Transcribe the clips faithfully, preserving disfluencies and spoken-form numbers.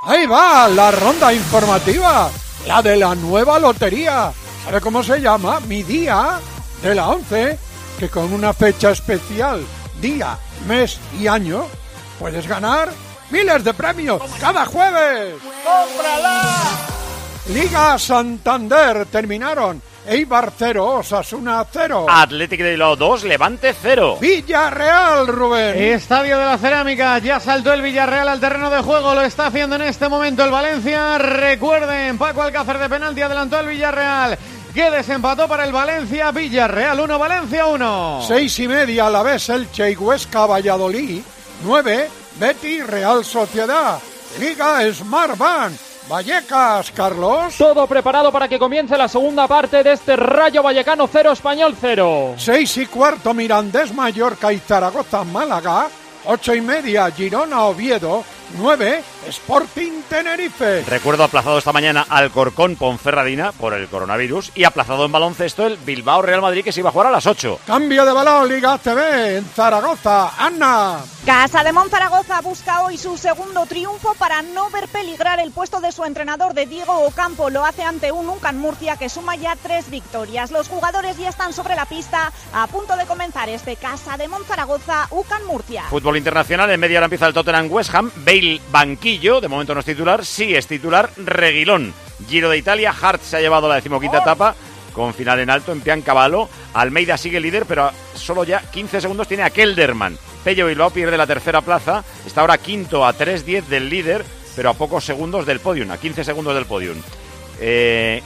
Ahí va la ronda informativa, la de la nueva lotería. ¿Sabe cómo se llama? Mi día de la once, que con una fecha especial, día, mes y año, puedes ganar miles de premios cada jueves. ¡Cómprala! Liga Santander terminaron. Eibar cero, Osasuna cero. Athletic de Bilbao dos, Levante cero. Villarreal, Rubén. Estadio de la Cerámica, ya saltó el Villarreal al terreno de juego, lo está haciendo en este momento el Valencia. Recuerden, Paco Alcácer de penalti adelantó al Villarreal. Que desempató para el Valencia, Villarreal uno, Valencia uno. Seis y media a la vez Elche y Huesca, Valladolid. Nueve, Betis, Real Sociedad. Liga Smartbank. Vallecas, Carlos. Todo preparado para que comience la segunda parte de este Rayo Vallecano cero, Español cero. Seis y cuarto, Mirandés, Mallorca y Zaragoza, Málaga. Ocho y media, Girona, Oviedo. Nueve, Sporting Tenerife. Recuerdo aplazado esta mañana Alcorcón, Ponferradina por el coronavirus, y aplazado en baloncesto el Bilbao Real Madrid, que se iba a jugar a las ocho. Cambio de balón, Liga T V en Zaragoza, Ana. Casa de Monzaragoza busca hoy su segundo triunfo para no ver peligrar el puesto de su entrenador de Diego Ocampo. Lo hace ante un UCAM Murcia que suma ya tres victorias. Los jugadores ya están sobre la pista a punto de comenzar este Casa de Monzaragoza, UCAM Murcia. Fútbol internacional, en media hora empieza el Tottenham West Ham. Bale, banquillo, de momento no es titular. Sí es titular, Reguilón. Giro de Italia, Hart se ha llevado la decimoquinta etapa con final en alto en Piancavallo. Almeida sigue líder, pero solo ya quince segundos tiene a Kelderman. Pello Bilbao pierde la tercera plaza, está ahora quinto a tres diez del líder, pero a pocos segundos del podium, a quince segundos del podium. Eh...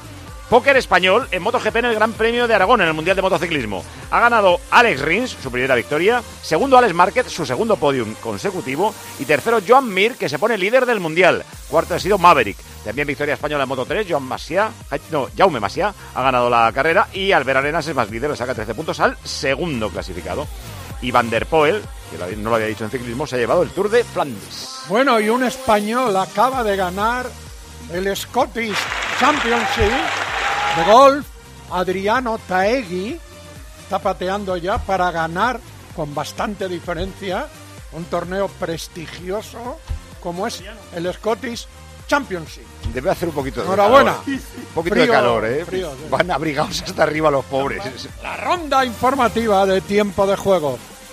Póker español en MotoGP en el Gran Premio de Aragón, en el Mundial de Motociclismo. Ha ganado Alex Rins, su primera victoria. Segundo, Alex Márquez, su segundo podium consecutivo. Y tercero, Joan Mir, que se pone líder del Mundial. Cuarto ha sido Maverick. También victoria española en Moto tres, Joan Masia, no, Jaume Masia ha ganado la carrera. Y Albert Arenas es más líder, le saca trece puntos al segundo clasificado. Y Van der Poel, que no lo había dicho en ciclismo, se ha llevado el Tour de Flandes. Bueno, y un español acaba de ganar el Scottish Championship de golf. Adriano Taegui está pateando ya para ganar con bastante diferencia un torneo prestigioso como es el Scottish Championship. Debe hacer un poquito de Enhorabuena. calor. Un poquito Frío, de calor, ¿eh? frío, sí. Van abrigados hasta arriba los pobres. La ronda informativa de tiempo de juego.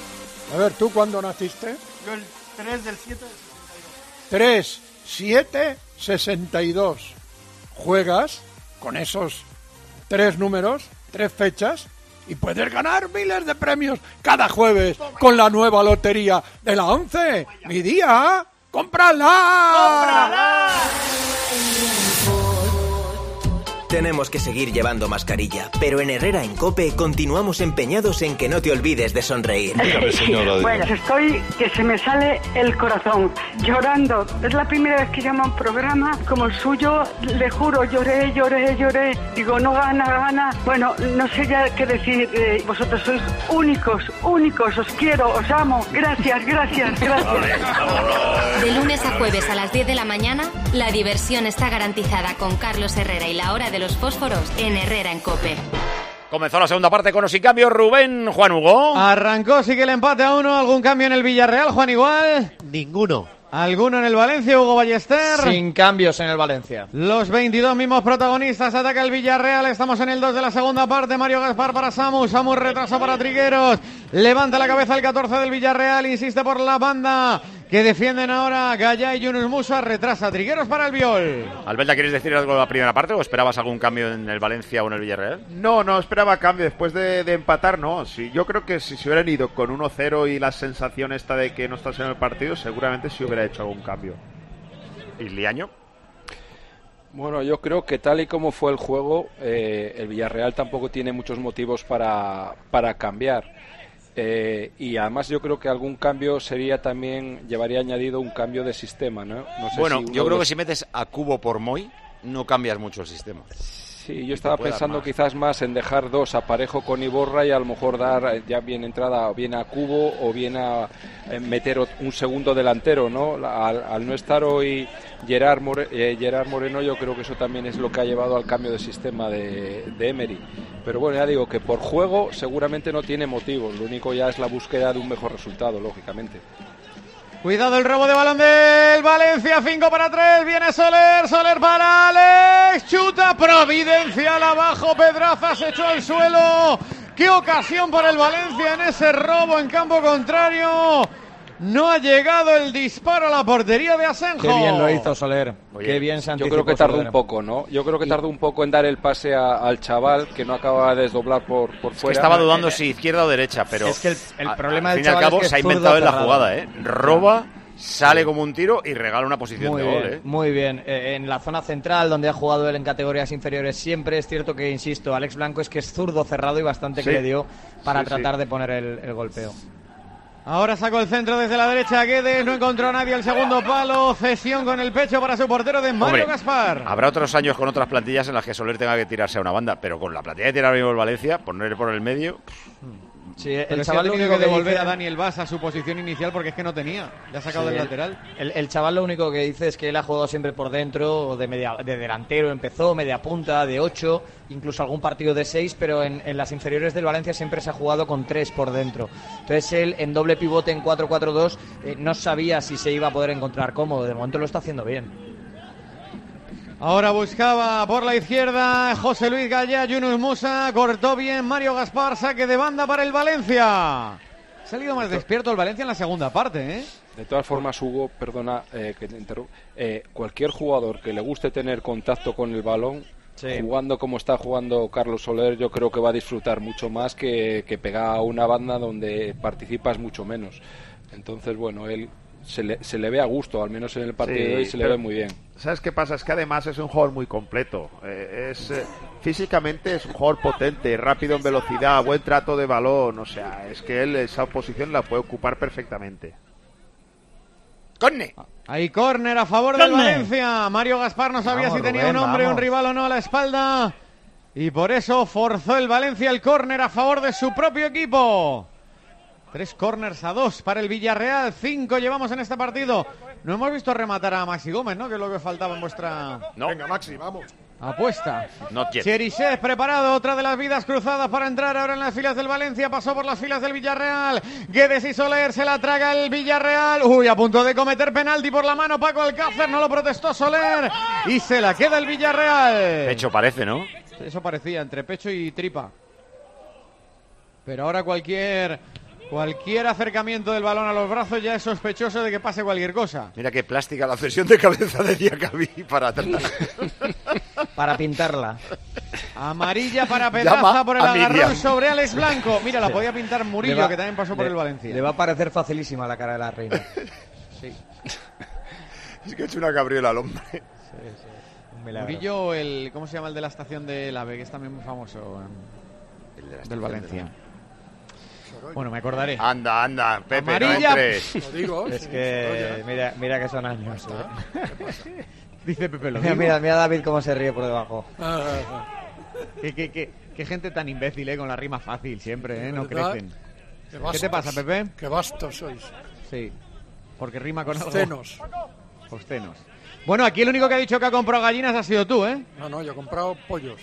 A ver, ¿tú cuándo naciste? Yo el tres del siete del sesenta y dos. tres, siete, sesenta y dos. Juegas con esos tres números, tres fechas, y puedes ganar miles de premios cada jueves con la nueva lotería de la once. Mi día, ¡cómprala! ¡Cómprala! Tenemos que seguir llevando mascarilla, pero en Herrera en COPE continuamos empeñados en que no te olvides de sonreír. Bueno, estoy que se me sale el corazón, llorando. Es la primera vez que llamo a un programa como el suyo, le juro, lloré, lloré, lloré. Digo, no gana, gana. Bueno, no sé ya qué decir. Eh, vosotros sois únicos, únicos, os quiero, os amo. Gracias, gracias, gracias. De lunes a jueves a las diez de la mañana, la diversión está garantizada con Carlos Herrera y la hora de los fósforos en Herrera en COPE. Comenzó la segunda parte con o sin cambio. Rubén, Juan Hugo. Arrancó, sigue el empate a uno. ¿Algún cambio en el Villarreal, Juan, igual? Ninguno. ¿Alguno en el Valencia, Hugo Ballester? Sin cambios en el Valencia. Los veintidós mismos protagonistas, ataca el Villarreal. Estamos en el dos de la segunda parte. Mario Gaspar para Samu, Samu retraso para Trigueros. Levanta la cabeza el catorce del Villarreal, insiste por la banda que defienden ahora Gaya y Yunus Musa. Retrasa Trigueros para el Viol. Albelda, ¿quieres decir algo de la primera parte o esperabas algún cambio en el Valencia o en el Villarreal? No, no esperaba cambio después de, de empatar, no. Sí, yo creo que si se hubieran ido con uno cero y la sensación esta de que no estás en el partido, seguramente sí hubiera hecho algún cambio. ¿Y Liaño? Bueno, yo creo que tal y como fue el juego, eh, el Villarreal tampoco tiene muchos motivos para, para cambiar. Eh, y además yo creo que algún cambio sería también, llevaría añadido un cambio de sistema, ¿no? No sé bueno, si yo creo los... que si metes a Cubo por Moy, no cambias mucho el sistema. Sí, yo estaba pensando más. quizás más en dejar dos a Parejo con Iborra y a lo mejor dar ya bien entrada o bien a Cubo o bien a meter un segundo delantero, ¿no? Al, al no estar hoy Gerard, More, eh, Gerard Moreno, yo creo que eso también es lo que ha llevado al cambio de sistema de, de Emery. Pero bueno, ya digo que por juego seguramente no tiene motivos, lo único ya es la búsqueda de un mejor resultado, lógicamente. Cuidado el robo de balón del Valencia, cinco para tres, viene Soler, Soler para Alex, chuta, providencial abajo, Pedraza se echó al suelo. ¡Qué ocasión para el Valencia en ese robo en campo contrario! No ha llegado el disparo a la portería de Asenjo. Qué bien lo hizo Soler. Oye, Qué bien se Yo creo que tardó Soler. un poco, ¿no? Yo creo que tardó un poco en dar el pase a, al chaval, que no acaba de desdoblar por, por Es fuera. que estaba dudando si izquierda o derecha, pero Es que el, el a- problema al del fin y al chaval cabo es que se ha es zurdo inventado en la cerrado. jugada, ¿eh? Roba, sale como un tiro y regala una posición Muy de bien, gol, ¿eh? muy bien. Eh, en la zona central, donde ha jugado él en categorías inferiores, siempre es cierto que, insisto, Alex Blanco es que es zurdo cerrado y bastante Sí. que le dio para Sí, tratar sí. de poner el, el golpeo. Ahora sacó el centro desde la derecha Guedes, no encontró a nadie el segundo palo, cesión con el pecho para su portero de Mario Hombre, Gaspar. Habrá otros años con otras plantillas en las que Soler tenga que tirarse a una banda, pero con la plantilla que tiene ahora mismo el Valencia, ponerle por el medio... Sí, Pero el es chaval que lo ha único tenido que que devolver dice- a Daniel Vaz a su posición inicial porque es que no tenía, le ha sacado Sí, del el- lateral. El, el chaval lo único que dice es que él ha jugado siempre por dentro, de media, de delantero empezó, media punta, de ocho, incluso algún partido de seis, pero en, en las inferiores del Valencia siempre se ha jugado con tres por dentro. Entonces él en doble pivote en cuatro cuatro dos eh, no sabía si se iba a poder encontrar cómodo, de momento lo está haciendo bien. Ahora buscaba por la izquierda José Luis Gallá, Yunus Musa, cortó bien Mario Gaspar, saque de banda para el Valencia. Ha salido más despierto el Valencia en la segunda parte, ¿eh? De todas formas, Hugo, perdona eh, que te interrumpa, eh, cualquier jugador que le guste tener contacto con el balón, Sí. jugando como está jugando Carlos Soler, yo creo que va a disfrutar mucho más que, que pegar a una banda donde participas mucho menos. Entonces, bueno, él se le, se le ve a gusto, al menos en el partido Sí, de hoy se le pero ve muy bien. ¿Sabes qué pasa? Es que además es un jugador muy completo. Eh, es eh, físicamente es un jugador potente, rápido en velocidad, buen trato de balón. O sea, es que él esa posición la puede ocupar perfectamente. ¡Corne! Ahí córner a favor del ¡Córner! Valencia. Mario Gaspar no sabía Vamos, si tenía Rubén, un hombre o un vamos. rival o no a la espalda. Y por eso forzó el Valencia el córner a favor de su propio equipo. Tres córners a dos para el Villarreal. Cinco llevamos en este partido. No hemos visto rematar a Maxi Gómez, ¿no? Que es lo que faltaba en vuestra No, Venga, Maxi, vamos. apuesta. not yet. Cherisev preparado, otra de las vidas cruzadas para entrar ahora en las filas del Valencia, pasó por las filas del Villarreal. Guedes y Soler, se la traga el Villarreal. Uy, a punto de cometer penalti por la mano Paco Alcácer, no lo protestó Soler y se la queda el Villarreal. Hecho parece, ¿no? Eso parecía, entre pecho y tripa. Pero ahora cualquier cualquier acercamiento del balón a los brazos ya es sospechoso de que pase cualquier cosa. Mira qué plástica la cesión de cabeza de Diacabí para atrás. Para pintarla. Amarilla para Pedraza Llama por el a agarrón Miriam. sobre Alex Blanco. Mira, la podía pintar Murillo, Le va- que también pasó por le- el Valencia. Le va a parecer facilísima la cara de la reina. Sí. Es que ha hecho una cabriola al hombre. Un milagro. Murillo, el, ¿cómo se llama el de la estación del AVE? Que es también muy famoso en- El de la del estación Valencia. de Bueno, me acordaré. Anda, anda, Pepe, Amarilla. no entres. Lo digo. Es sí, que oye. mira, mira que son años. ¿eh? Dice Pepe, lo Mira, digo. mira, mira a David cómo se ríe por debajo. Ah, ah, ah. Qué, qué- qué- qué gente tan imbécil, ¿eh? Con la rima fácil siempre, ¿eh? No ¿Verdad? crecen. Qué ¿Qué vastos, te pasa, Pepe? Qué vastos sois. Sí. Porque rima con algo. Cenos. Obscenos. Bueno, aquí el único que ha dicho que ha comprado gallinas ha sido tú, ¿eh? No, no, yo he comprado pollos.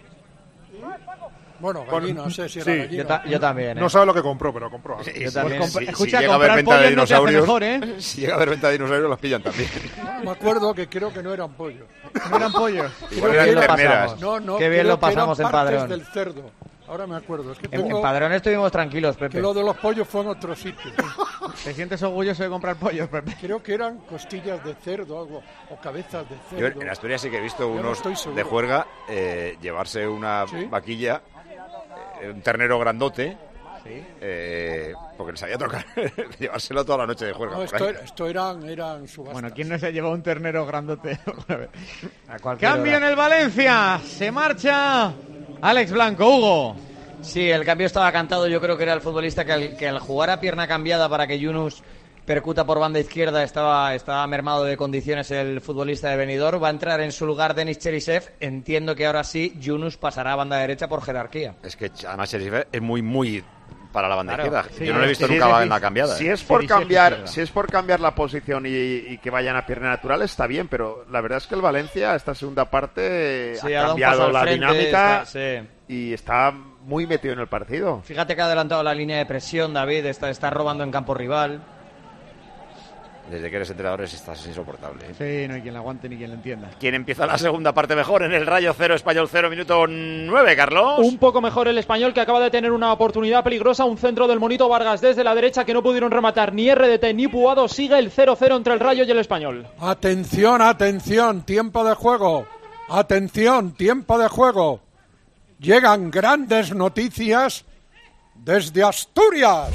Bueno, gallina, no sé si era sí, gallina. Yo, ta- yo también. ¿eh? No sabe lo que compró, pero compró. Sí, Yo sí, también. pues Compra- si- Escucha, si llega a haber comprar venta de pollos no te hace dinosaurios, mejor, ¿eh? si llega a haber venta de dinosaurios, las pillan también. Me acuerdo que creo que no eran pollos. No eran pollos. Igual Creo eran que lo eran- terneras. pasamos. No, no, Qué bien creo lo que eran pasamos en partes Padrón. del cerdo. Ahora me acuerdo. Es que, En, tengo- en Padrón estuvimos tranquilos, que Pepe. lo de los pollos fue en otro sitio. ¿Te sientes orgulloso de comprar pollos, Pepe? Creo que eran costillas de cerdo algo, o cabezas de Yo cerdo. en Asturias sí que he visto no unos estoy seguro. de juerga eh, llevarse una ¿Sí? vaquilla, eh, un ternero grandote, eh, porque les había tocado llevárselo toda la noche de juerga. No, por esto, ahí. era- esto eran, eran subastas. Bueno, ¿quién no se ha llevado un ternero grandote? A cualquier Cambio hora. en el Valencia. Se marcha Alex Blanco. Hugo. Sí, el cambio estaba cantado. Yo creo que era el futbolista que al, que al jugar a pierna cambiada para que Yunus percuta por banda izquierda estaba, estaba mermado de condiciones el futbolista de Benidorm. Va a entrar en su lugar Denis Cherisev. Entiendo que ahora sí Yunus pasará a banda derecha por jerarquía. Es que además Cherisev es muy, muy para la banda Claro, izquierda. sí, Yo no lo he visto Si nunca es- en la cambiada. Si ¿eh? es por Cherisev cambiar, izquierda. si es por cambiar la posición y, y que vayan a pierna natural está bien, pero la verdad es que el Valencia esta segunda parte Sí, ha dado un cambiado paso al la frente, dinámica está- sí. y está muy metido en el partido. Fíjate que ha adelantado la línea de presión, David. Está, está robando en campo rival. Desde que eres entrenador estás insoportable. ¿eh? Sí, no hay quien la aguante ni quien la entienda. ¿Quién empieza la segunda parte mejor en el Rayo cero, Español cero, minuto nueve, Carlos? Un poco mejor el Español, que acaba de tener una oportunidad peligrosa, un centro del Monito Vargas desde la derecha que no pudieron rematar ni R D T ni Puado. Sigue el cero cero entre el Rayo y el Español. Atención, atención, tiempo de juego. Atención, tiempo de juego. Llegan grandes noticias desde Asturias.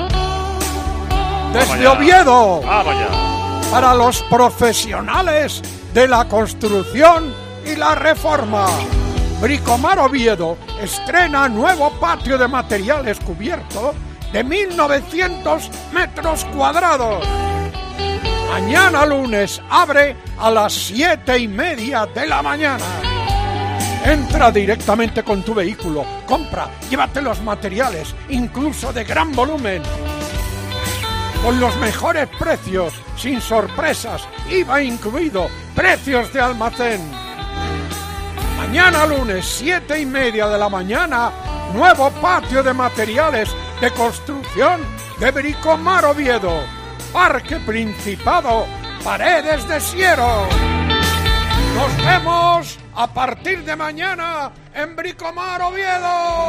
Desde Oviedo, Vamos ya. para los profesionales de la construcción y la reforma. Bricomar Oviedo estrena nuevo patio de materiales cubierto de mil novecientos metros cuadrados. Mañana lunes abre a las siete y media de la mañana. Entra directamente con tu vehículo, compra, llévate los materiales, incluso de gran volumen. Con los mejores precios, sin sorpresas, I V A incluido, precios de almacén. Mañana lunes, siete y media de la mañana, nuevo patio de materiales de construcción de Bricomar Oviedo. Parque Principado, Paredes de Siero. Nos vemos a partir de mañana en Bricomar Oviedo.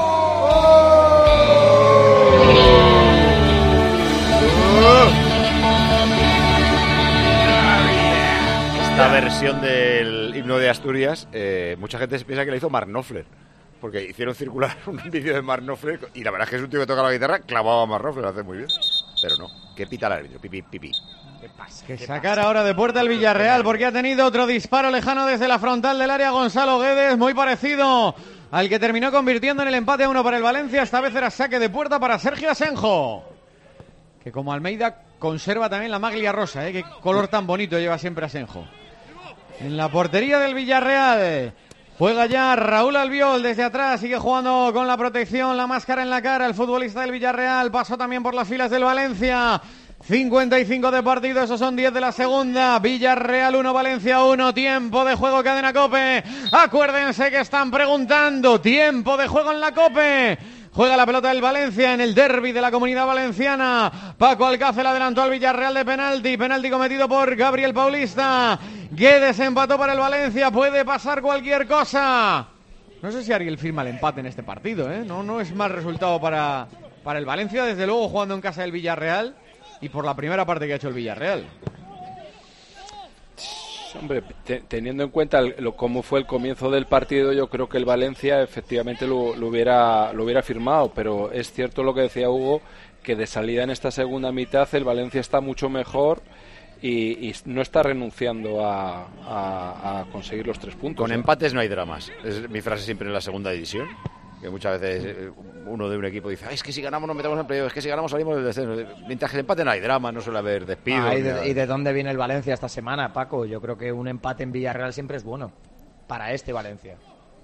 Esta versión del himno de Asturias, eh, mucha gente se piensa que la hizo Mark Knopfler, porque hicieron circular un vídeo de Mark Knopfler y la verdad es que es un tío que toca la guitarra, clavaba a Mark Knopfler, lo hace muy bien, pero no, que pita el árbitro, pipí, pipí. Que sacar ahora de puerta el Villarreal, porque ha tenido otro disparo lejano desde la frontal del área Gonzalo Guedes, muy parecido al que terminó convirtiendo en el empate a uno para el Valencia. Esta vez era saque de puerta para Sergio Asenjo, que como Almeida conserva también la maglia rosa, ¿eh? Qué color tan bonito lleva siempre Asenjo. En la portería del Villarreal juega ya Raúl Albiol desde atrás, sigue jugando con la protección, la máscara en la cara, el futbolista del Villarreal. Pasó también por las filas del Valencia. cincuenta y cinco de partido, esos son diez de la segunda. Villarreal uno, Valencia uno. Tiempo de juego, Cadena COPE. Acuérdense que están preguntando. Tiempo de juego en la COPE. Juega la pelota del Valencia en el derbi de la Comunidad Valenciana. Paco Alcácer adelantó al Villarreal de penalti. Penalti cometido por Gabriel Paulista. Guedes empató para el Valencia. Puede pasar cualquier cosa. No sé si Ariel firma el empate en este partido, ¿eh? No, no es mal resultado para, para el Valencia, desde luego jugando en casa del Villarreal. Y por la primera parte que ha hecho el Villarreal. Hombre, te, teniendo en cuenta el, lo, cómo fue el comienzo del partido, yo creo que el Valencia efectivamente lo, lo, hubiera, lo hubiera firmado, pero es cierto lo que decía Hugo, que de salida en esta segunda mitad el Valencia está mucho mejor y, y no está renunciando a, a, a conseguir los tres puntos. Con ¿eh? empates no hay dramas, es mi frase siempre en la segunda división, que muchas veces uno de un equipo dice, es que si ganamos nos metemos en playoff, es que si ganamos salimos del descenso. Mientras que el empate no hay drama, no suele haber despidos. Ah, ¿y, de, ¿Y de dónde viene el Valencia esta semana, Paco? Yo creo que un empate en Villarreal siempre es bueno para este Valencia.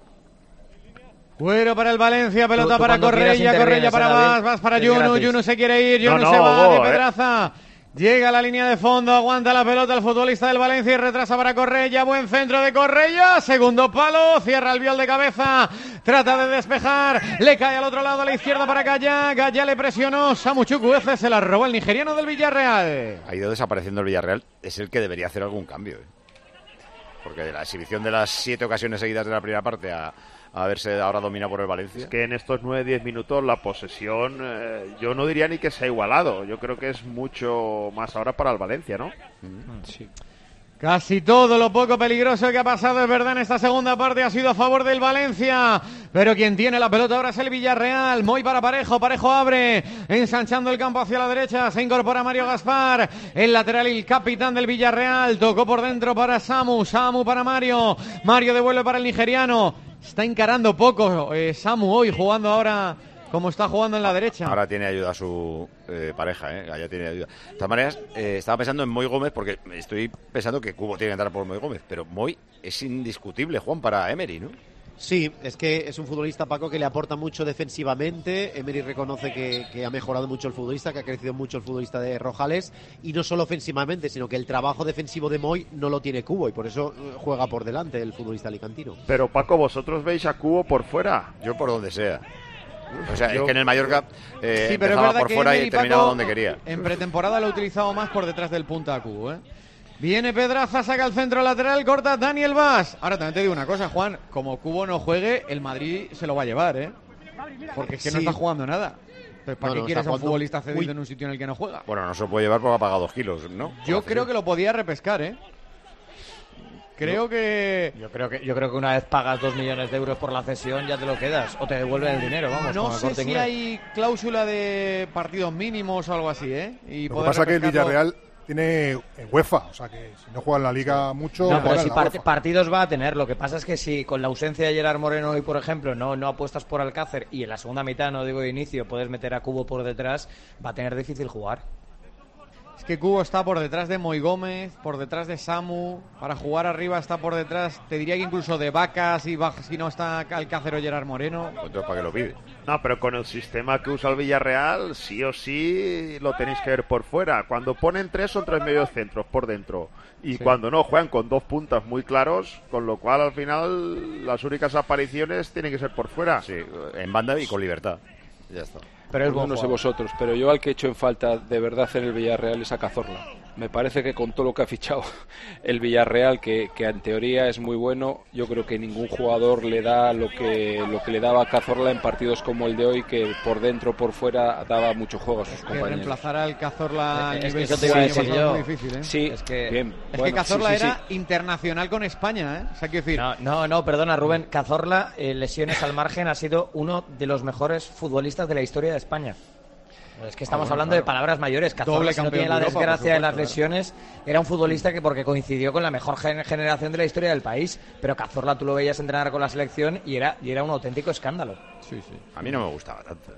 Cuero para el Valencia, pelota para Correia, Correia para Vas, Vas para Yunu, Yunu se quiere ir, Yunu no, no, se va oh, de Pedraza. Eh. Llega a la línea de fondo, aguanta la pelota el futbolista del Valencia y retrasa para Correia. Buen centro de Correia, segundo palo, cierra el Viol de cabeza, trata de despejar, le cae al otro lado a la izquierda para Gaya. Gaya le presionó, Samu Chukwueze se la robó el nigeriano del Villarreal. Ha ido desapareciendo el Villarreal, es el que debería hacer algún cambio, ¿eh? Porque de la exhibición de las siete ocasiones seguidas de la primera parte a... a verse ahora dominado por el Valencia. Es que en estos nueve diez minutos la posesión, eh, yo no diría ni que se ha igualado. Yo creo que es mucho más ahora para el Valencia, ¿no? Mm. Sí. Casi todo lo poco peligroso que ha pasado, es verdad, en esta segunda parte ha sido a favor del Valencia. Pero quien tiene la pelota ahora es el Villarreal. Muy para Parejo, Parejo abre, ensanchando el campo hacia la derecha. Se incorpora Mario Gaspar, el lateral y el capitán del Villarreal. Tocó por dentro para Samu, Samu para Mario. Mario devuelve para el nigeriano. Está encarando poco eh, Samu hoy, jugando ahora como está jugando en la derecha. Ahora tiene ayuda a su eh, pareja, ¿eh? Ya tiene ayuda. De todas maneras, eh, estaba pensando en Moy Gómez, porque estoy pensando que Cubo tiene que entrar por Moy Gómez, pero Moy es indiscutible, Juan, para Emery, ¿no? Sí, es que es un futbolista, Paco, que le aporta mucho defensivamente. Emery reconoce que, que ha mejorado mucho el futbolista, que ha crecido mucho el futbolista de Rojales, y no solo ofensivamente, sino que el trabajo defensivo de Moy no lo tiene Cubo, y por eso juega por delante el futbolista alicantino. Pero, Paco, ¿vosotros veis a Cubo por fuera? Yo por donde sea. O sea, Yo- es que en el Mallorca eh, Sí, pero es empezaba verdad por que fuera Emery, y terminaba Paco, donde quería. En pretemporada lo he utilizado más por detrás del punta a Cubo, ¿eh? Viene Pedraza, saca el centro lateral, corta Daniel Vaz. Ahora también te digo una cosa, Juan, como Cubo no juegue, el Madrid se lo va a llevar, ¿eh? Porque es que no Sí. está jugando nada. Entonces, ¿para No, qué no, quieres está a un jugando futbolista cedido muy- en un sitio en el que no juega? Bueno, no se lo puede llevar porque ha pagado dos kilos, ¿no? Yo creo que lo podía repescar, ¿eh? Creo que... Yo creo que yo creo que una vez pagas dos millones de euros por la cesión ya te lo quedas o te devuelven el dinero, vamos. No como el sé Corte si Inglés. hay cláusula de partidos mínimos o algo así, ¿eh? Y Lo que poder pasa es que el repescarlo. Villarreal tiene en UEFA, o sea que si no juega en la Liga mucho, No, juega pero en si la part- UEFA. partidos va a tener. Lo que pasa es que si con la ausencia de Gerard Moreno hoy, por ejemplo, no, no apuestas por Alcácer y en la segunda mitad, no digo de inicio, puedes meter a Cubo por detrás, va a tener difícil jugar. Es que Cubo está por detrás de Moy Gómez, por detrás de Samu. Para jugar arriba está por detrás, te diría que incluso de Vacas y Baj- si no está Alcácer o Gerard Moreno. Entonces, ¿para qué lo pide? No, pero con el sistema que usa el Villarreal, sí o sí lo tenéis que ver por fuera. Cuando ponen tres, son tres medios centros por dentro. Y Sí. cuando no, juegan con dos puntas muy claros, con lo cual al final las únicas apariciones tienen que ser por fuera. Sí, en banda y con libertad. Ya está. Pero es Pues buen no sé jugador. vosotros, pero yo al que he hecho en falta de verdad en el Villarreal es a Cazorla. Me parece que con todo lo que ha fichado el Villarreal, que, que en teoría es muy bueno, yo creo que ningún jugador le da lo que lo que le daba a Cazorla en partidos como el de hoy, que por dentro por fuera daba mucho juego a sus Que compañeros. reemplazar al Cazorla a Es que nivel eso te iba a sí, decir es yo. muy difícil, ¿eh? Sí, Es que- bien. Es bueno, que Cazorla sí, sí, era sí. internacional con España, ¿eh? O sea, quiero decir, No, no, no, perdona Rubén. Cazorla, eh, lesiones al margen, ha sido uno de los mejores futbolistas de la historia de España. Es que estamos Ah, bueno, hablando claro. de palabras mayores. Cazorla, Doble si no campeón tiene la de Europa, desgracia por de las supuesto, lesiones, era un futbolista que porque coincidió con la mejor gen- generación de la historia del país. Pero Cazorla tú lo veías entrenar con la selección y era, y era un auténtico escándalo. sí, sí. A mí no me gustaba tanto.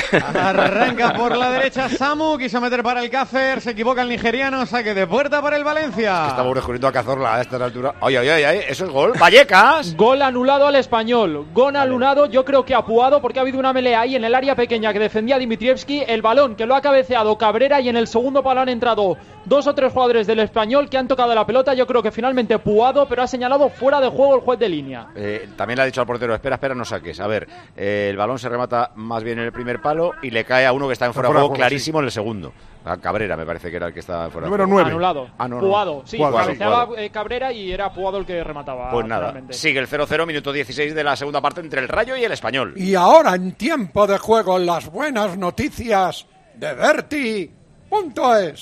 Arranca por la derecha Samu, quiso meter para el Cácer, se equivoca el nigeriano, saque de puerta para el Valencia. Estamos descubriendo a Cazorla a esta altura. Ay, ay, ay, ay, eso es gol. Vallecas. Gol anulado al Español. Gol anulado, yo creo que apuado porque ha habido una melea ahí en el área pequeña que defendía Dimitrievski. El balón que lo ha cabeceado Cabrera y en el segundo palo han entrado dos o tres jugadores del Español que han tocado la pelota. Yo creo que finalmente Puado, pero ha señalado fuera de juego el juez de línea. Eh, también le ha dicho al portero, espera, espera, no saques. A ver, eh, el balón se remata más bien en el primer palo y le cae a uno que está en fuera de fuera de juego juego, clarísimo en el segundo. A Cabrera me parece que era el que estaba en fuera de Número juego. nueve. Anulado. Ah, no, no. Puado, sí, Puado, cabeceaba sí, Puado. eh, Cabrera y era Puado el que remataba. Pues nada, finalmente. sigue el cero cero, minuto dieciséis de la segunda parte entre el Rayo y el Español. Y ahora en tiempo de juego las buenas noticias de Berti punto es.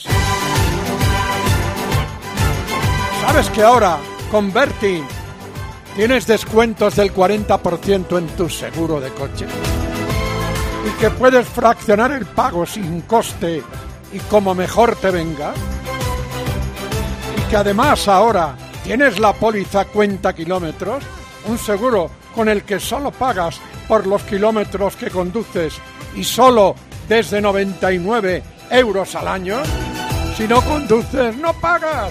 ¿Sabes que ahora con Berti tienes descuentos del cuarenta por ciento en tu seguro de coche? Y que puedes fraccionar el pago sin coste y como mejor te venga. Y que además ahora tienes la póliza cuenta kilómetros, un seguro con el que solo pagas por los kilómetros que conduces y solo desde noventa y nueve euros al año. Si no conduces, no pagas.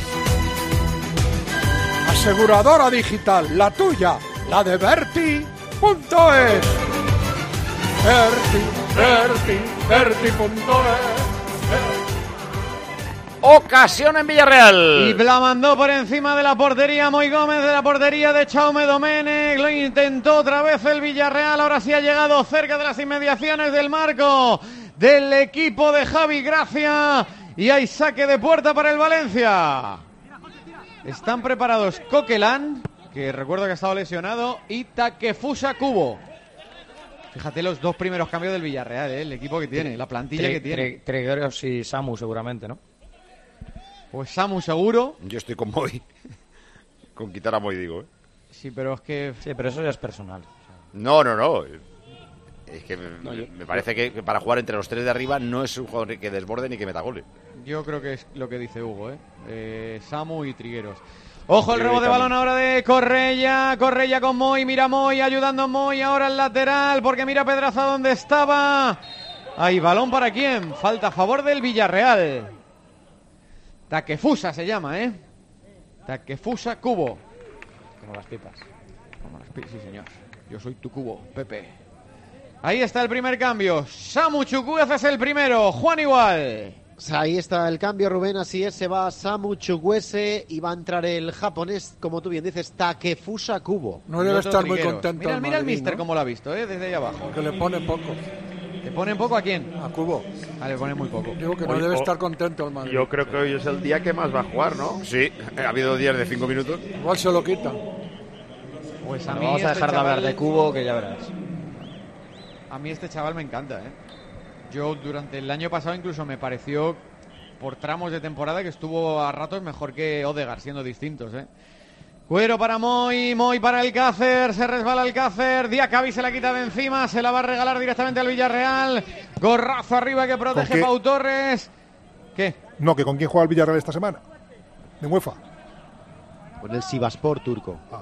Aseguradora digital, la tuya, la de Berti punto es. Berti, Berti, Berti punto es. Ocasión en Villarreal. Y la mandó por encima de la portería Moy Gómez, de la portería de Chaume Domenech. Lo intentó otra vez el Villarreal. Ahora sí ha llegado cerca de las inmediaciones del marco del equipo de Javi Gracia. Y hay saque de puerta para el Valencia. Están preparados Coquelin, que recuerdo que ha estado lesionado, y Takefusa Kubo. Fíjate los dos primeros cambios del Villarreal, ¿eh? El equipo que tiene, la plantilla Tre- que tiene. Tre- Trigueros y Samu seguramente, ¿no? Pues Samu seguro. Yo estoy con Moy. Con quitar a Moy, digo, ¿eh? Sí, pero es que... Sí, pero eso ya es personal. No, no, no. Es que me, No, yo- me parece que para jugar entre los tres de arriba no es un jugador que desborde ni que meta goles. Yo creo que es lo que dice Hugo, ¿eh? eh Samu y Trigueros. Ojo el Trigueros robo de también. balón ahora de Correia. Correia con Moy, mira Moy, ayudando a Moy ahora al lateral, porque mira Pedraza donde estaba. Ahí, balón para quién. Falta a favor del Villarreal. Takefusa se llama, ¿eh? Takefusa Kubo. Como las pipas. Como las pi- Sí, señor. Yo soy tu Kubo, Pepe. Ahí está el primer cambio. Samu Chukwueze es el primero. Juan igual. Ahí está el cambio, Rubén, así es, se va Samu Chukwueze y va a entrar el japonés, como tú bien dices, Takefusa Kubo. No debe estar muy contento. Mira, el mira el Madrid, míster ¿no? cómo lo ha visto, ¿eh? Desde ahí abajo. Porque le pone poco. ¿Le pone poco a quién? A Kubo. Ah, le pone muy poco. Digo que no Hoy- debe o- estar contento el Madrid. Yo creo que hoy es el día que más va a jugar, ¿no? Sí, ha habido días de cinco minutos. Igual se lo quita. Pues a Bueno, mí vamos a este dejar de hablar chaval- de Cubo, que ya verás. A mí este chaval me encanta, ¿eh? Yo durante el año pasado incluso me pareció, por tramos de temporada, que estuvo a ratos mejor que Odegaard, siendo distintos, ¿eh? Cuero para Moy, Moy para Alcácer, se resbala Alcácer, Diacabí se la quita de encima, se la va a regalar directamente al Villarreal, gorrazo arriba que protege ¿Con qué? Pau Torres. ¿Qué? No, que con quién juega el Villarreal esta semana. De UEFA. Con el Sivasspor turco. Ah,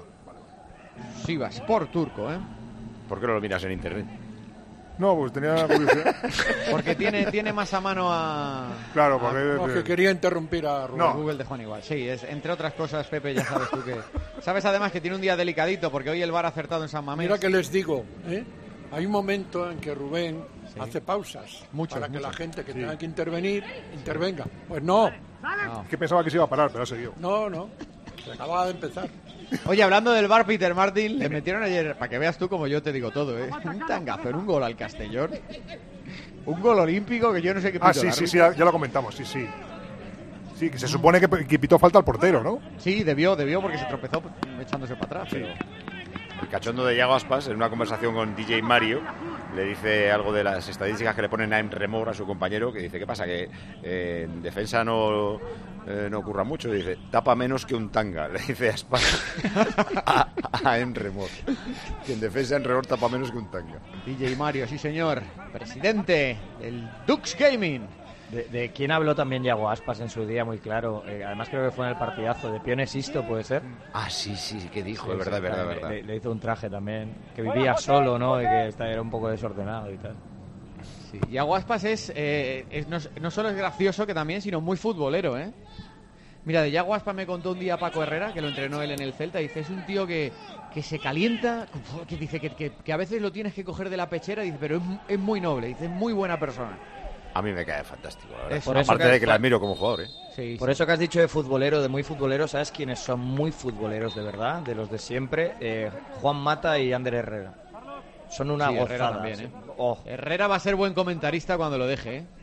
Sivasspor turco, ¿eh? ¿Por qué no lo miras en internet? No, pues tenía curiosidad. Porque tiene, tiene más a mano a... Claro, porque... No, que quería interrumpir a Rubén. No. Google de Juan igual. Sí, es, entre otras cosas, Pepe, ya sabes tú que... Sabes además que tiene un día delicadito, porque hoy el V A R ha acertado en San Mamés. Mira que les digo, ¿eh? Hay un momento en que Rubén Sí. hace pausas Muchos, para que muchos. la gente que Sí. tenga que intervenir, intervenga. Pues no, No. Es que pensaba que se iba a parar, pero ha seguido. no, no. Se acaba de empezar. Oye, hablando del V A R, Peter Martin, le metieron ayer, para que veas tú como yo te digo todo, ¿eh? Un tangazo en un gol al Castellón. Un gol olímpico que yo no sé qué Ah, pito sí, el sí, sí, árbitro. ya, ya lo comentamos, sí, sí. Sí, que se supone que, que pitó falta al portero, ¿no? Sí, debió, debió, porque se tropezó pues, echándose para atrás. Pero... El cachondo de Iago Aspas, en una conversación con D J Mario, le dice algo de las estadísticas que le ponen a Remor, a su compañero, que dice, ¿qué pasa? Que eh, en defensa no, eh, no ocurra mucho. Y dice, tapa menos que un tanga, le dice Aspas a, a Remor. Que en defensa Remor tapa menos que un tanga. D J Mario, sí señor. Presidente del Dux Gaming. De, de quién habló también Yago Aspas en su día, muy claro. Eh, además creo que fue en el partidazo de Pionesisto, ¿puede ser? Ah, sí, sí, que dijo, Sí, es verdad, sí, verdad, le- verdad. Le, le hizo un traje también, que vivía solo, ¿no? Y que esta- era un poco desordenado y tal. Sí, y Aguaspas es, eh, es no, no solo es gracioso que también, sino muy futbolero, ¿eh? Mira, de Yago Aspas me contó un día Paco Herrera, que lo entrenó él en el Celta, y dice, es un tío que, que se calienta, que dice que, que, que a veces lo tienes que coger de la pechera, dice, pero es, es muy noble, dice, es muy buena persona. A mí me cae fantástico, la verdad. Es- por eso Aparte que- de que la admiro como jugador, ¿eh? Sí, Por sí. eso que has dicho de futbolero, de muy futbolero, ¿sabes quiénes son muy futboleros de verdad? De los de siempre, eh, Juan Mata y Ander Herrera. Son una Sí, Herrera gozada. también, sí. ¿eh? Oh, Herrera va a ser buen comentarista cuando lo deje, ¿eh?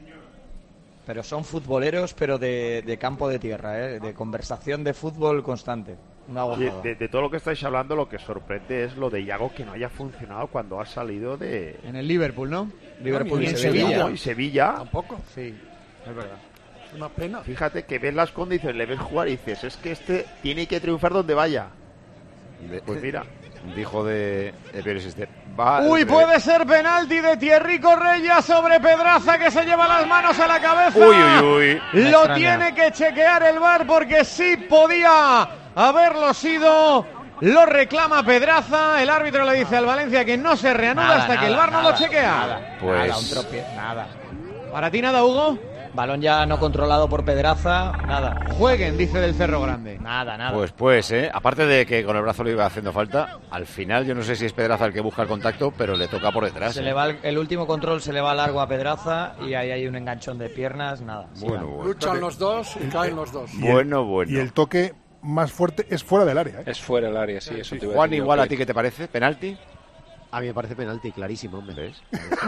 pero son futboleros, pero de, de campo de tierra, ¿eh? De conversación de fútbol constante. Una Oye, gozada. de, de todo lo que estáis hablando, lo que sorprende es lo de Iago que no haya funcionado cuando ha salido de En el Liverpool, ¿no? Liverpool y y en Sevilla. Sevilla. y Sevilla. Tampoco. Sí, es verdad. Es una pena. Fíjate que ves las condiciones, le ves jugar y dices, es que este tiene que triunfar donde vaya. De- Pues mira. Dijo de, de Pérez Sister, va Uy, el- puede ser penalti de Thierry Correia sobre Pedraza, que se lleva las manos a la cabeza. Uy, uy, uy. Me Lo extraña. tiene que chequear el V A R porque sí podía haberlo sido. Lo reclama Pedraza. El árbitro le dice al Valencia que no se reanuda Nada, hasta que el nada, V A R no nada, lo chequea. Nada, Pues- nada, un tropie- nada. Para ti nada, Hugo. Balón ya no controlado por Pedraza, nada. Jueguen, dice del Cerro Grande. Nada, nada. Pues pues, ¿eh? Aparte de que con el brazo le iba haciendo falta, al final yo no sé si es Pedraza el que busca el contacto, pero le toca por detrás. Se ¿eh? le va el, el último control se le va largo a Pedraza y ahí hay un enganchón de piernas, nada. Bueno, bueno. Luchan los dos y caen los dos. Y el- Bueno, bueno. Y el toque más fuerte es fuera del área, ¿eh? Es fuera el área, sí, eso te iba a Juan, decir yo, igual a que- ti, ¿qué te parece? ¿Penalti? A mí me parece penalti, clarísimo, hombre. ¿Ves?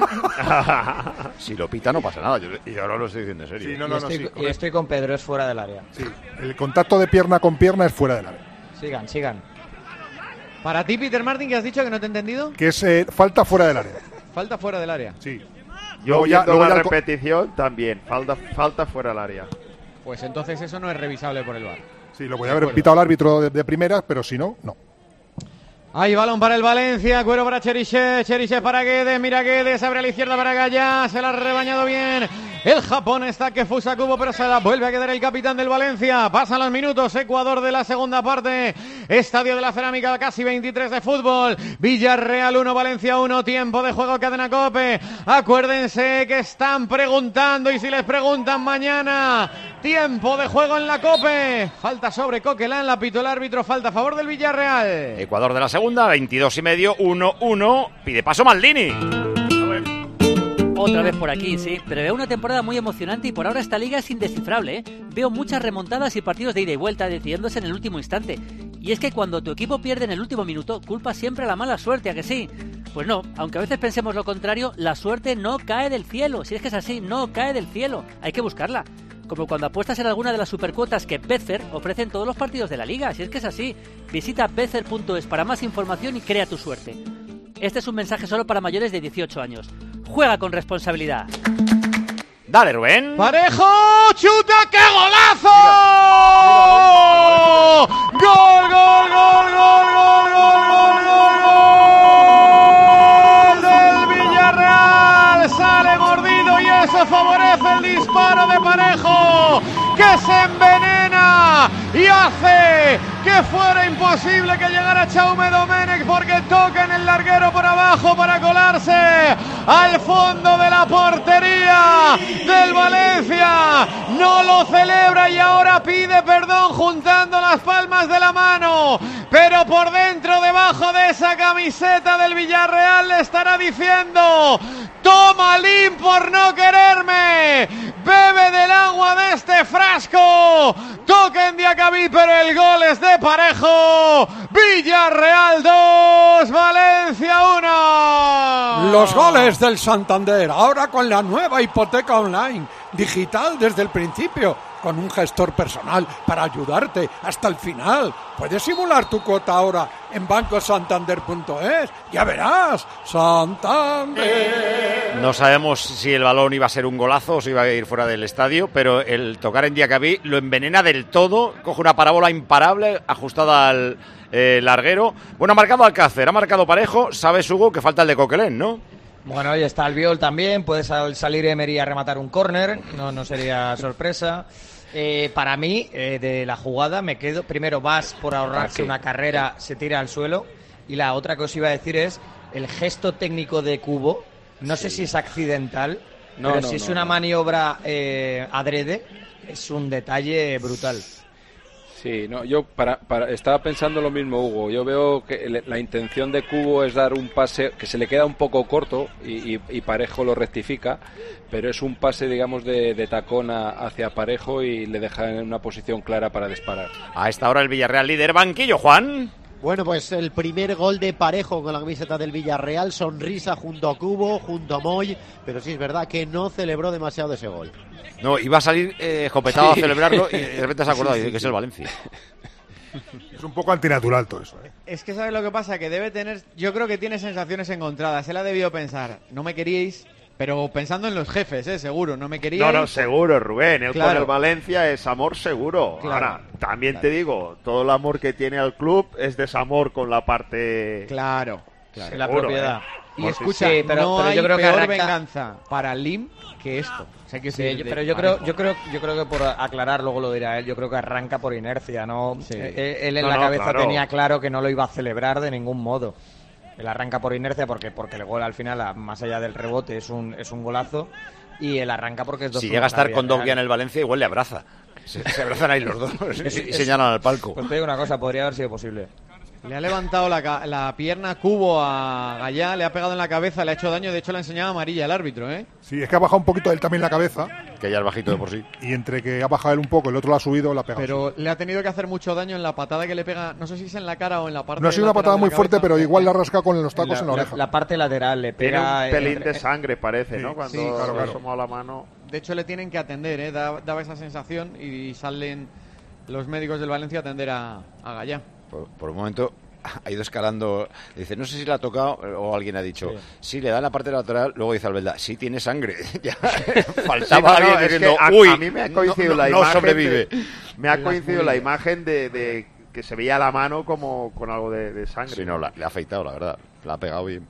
Si lo pita no pasa nada. Yo, y ahora lo estoy diciendo en serio. Sí, no, Y no, no, estoy, sí, y correcto. estoy con Pedro, es fuera del área. Sí, el contacto de pierna con pierna es fuera del área. Sigan, sigan. Para ti, Peter Martin, que has dicho que no te he entendido. Que es eh, falta fuera del área. Falta fuera del área. Sí. Yo Luego ya- viendo luego la ya el co- repetición también, falta, falta fuera del área. Pues entonces eso no es revisable por el V A R. Sí, lo podía haber pitado el árbitro de, de primeras, pero si no, no. Hay balón para el Valencia, cuero para Cherichev, Cherichev para Guedes, mira Guedes, abre a la izquierda para Gaya, se la ha rebañado bien. El Japón está que fusa Cubo, pero se la vuelve a quedar el capitán del Valencia. Pasan los minutos, Ecuador de la segunda parte. Estadio de la Cerámica, casi veintitrés de fútbol. Villarreal uno, Valencia uno, tiempo de juego, Cadena COPE. Acuérdense que están preguntando y si les preguntan mañana, tiempo de juego en la COPE. Falta sobre Coquelin, la pitó el árbitro, falta a favor del Villarreal. Ecuador de la segunda, veintidós y medio, uno uno. Pide paso Maldini. Otra vez por aquí, sí, pero veo una temporada muy emocionante y por ahora esta liga es indescifrable, ¿eh? Veo muchas remontadas y partidos de ida y vuelta decidiéndose en el último instante. Y es que cuando tu equipo pierde en el último minuto, culpa siempre a la mala suerte, ¿a que sí? Pues no, aunque a veces pensemos lo contrario, la suerte no cae del cielo. Si es que es así, no cae del cielo. Hay que buscarla. Como cuando apuestas en alguna de las supercuotas que Betfair ofrece en todos los partidos de la liga. Si es que es así, visita betfair punto es para más información y crea tu suerte. Este es un mensaje solo para mayores de dieciocho años. Juega con responsabilidad. Dale, Rubén. Parejo, chuta, qué golazo. Gol, gol, gol, gol, gol, gol, gol, gol del Villarreal. Sale mordido y eso favorece el disparo de Parejo, que se envenena y hace que fuera imposible que llegara Jaume Domènech, porque toca en el larguero por abajo para colarse al fondo de la portería del Valencia. No lo celebra y ahora pide perdón juntando las palmas de la mano, pero por dentro, debajo de esa camiseta del Villarreal, le estará diciendo: toma, Lim, por no quererme, bebe del agua de este frasco. Toca en Diacabí, pero el gol es de Parejo. Villarreal dos, Valencia uno. Los goles del Santander, ahora con la nueva hipoteca online, digital desde el principio, con un gestor personal para ayudarte hasta el final. Puedes simular tu cuota ahora en banco santander punto es. Ya verás, Santander. No sabemos si el balón iba a ser un golazo o si iba a ir fuera del estadio, pero el tocar en Diacabí lo envenena del todo. Coge una parábola imparable ajustada al eh, larguero. Bueno, ha marcado Alcácer, ha marcado Parejo. Sabes, Hugo, que falta el de Coquelin, ¿no? Bueno, y está Albiol también. Puede salir Emery a rematar un córner. No, no sería sorpresa. Eh, para mí, eh, de la jugada me quedo. Primero, Vas, por ahorrarse una carrera, se tira al suelo. Y la otra que os iba a decir es el gesto técnico de Cubo. No sí. sé si es accidental, no, pero no, si es no, una no. maniobra eh, adrede, es un detalle brutal. Sí, no, yo para, para, estaba pensando lo mismo, Hugo. Yo veo que le, la intención de Cubo es dar un pase que se le queda un poco corto y, y, y Parejo lo rectifica, pero es un pase, digamos, de, de tacón a, hacia Parejo y le deja en una posición clara para disparar. A esta hora el Villarreal líder, banquillo, Juan. Bueno, pues el primer gol de Parejo con la camiseta del Villarreal, sonrisa junto a Cubo, junto a Moy, pero sí es verdad que no celebró demasiado ese gol. No, iba a salir eh, escopetado sí. a celebrarlo y de repente se ha acordado sí, sí, que sí. es el Valencia. Es un poco antinatural todo eso, ¿eh? Es que ¿sabes lo que pasa? Que debe tener, yo creo que tiene sensaciones encontradas. Él ha debido pensar, no me queríais, pero pensando en los jefes, ¿eh? Seguro, no me queríais. No, no, seguro, Rubén. Él claro. con el Valencia es amor seguro. Claro. Ahora, también claro. te digo, todo el amor que tiene al club es desamor con la parte... Claro, claro. Seguro, la propiedad. ¿eh? Y pues escucha, sí, pero, no pero hay yo creo que peor arranca... venganza para Lim que esto. O sea, que sí, sí, yo, pero yo creo, yo creo, yo creo que por aclarar, luego lo dirá él, yo creo que arranca por inercia, ¿no? Sí. Él, él en no, la no, cabeza claro. tenía claro que no lo iba a celebrar de ningún modo. Él arranca por inercia porque porque el gol al final, más allá del rebote, es un es un golazo, y él arranca porque es dos. Si llega a estar con Dogbia en el Valencia, igual le abraza. Se, se abrazan ahí los dos y, y señalan al palco. Pues te digo una cosa, podría haber sido posible. Le ha levantado la, la pierna Cubo a Gallá, le ha pegado en la cabeza, le ha hecho daño, de hecho le ha enseñado amarilla al árbitro, ¿eh? Sí, es que ha bajado un poquito él también la cabeza. Que ya es bajito de por sí. Y entre que ha bajado él un poco, el otro lo ha subido, la ha pegado. Pero sí. le ha tenido que hacer mucho daño en la patada que le pega, no sé si es en la cara o en la parte No ha sido una patada muy fuerte, pero igual le ha rascado con los tacos la, en la oreja. La, la parte lateral le pega... Tiene un pelín entre... de sangre, parece, sí, ¿no? Cuando sí, claro, claro. asomó la mano... De hecho le tienen que atender, ¿eh? Da, daba esa sensación y salen los médicos del Valencia a atender a, a Gallá. Por, por un momento... ha ido escalando, dice, no sé si le ha tocado, o alguien ha dicho, sí, sí le da en la parte lateral, luego dice Albelda, sí, tiene sangre. Ya faltaba sí, no, alguien diciendo, a, uy, a mí me ha coincidido no, la no, imagen no sobrevive. De, me ha coincidido la imagen de, de que se veía la mano como con algo de, de sangre. Sí, no, la, le ha afeitado, la verdad, la ha pegado bien.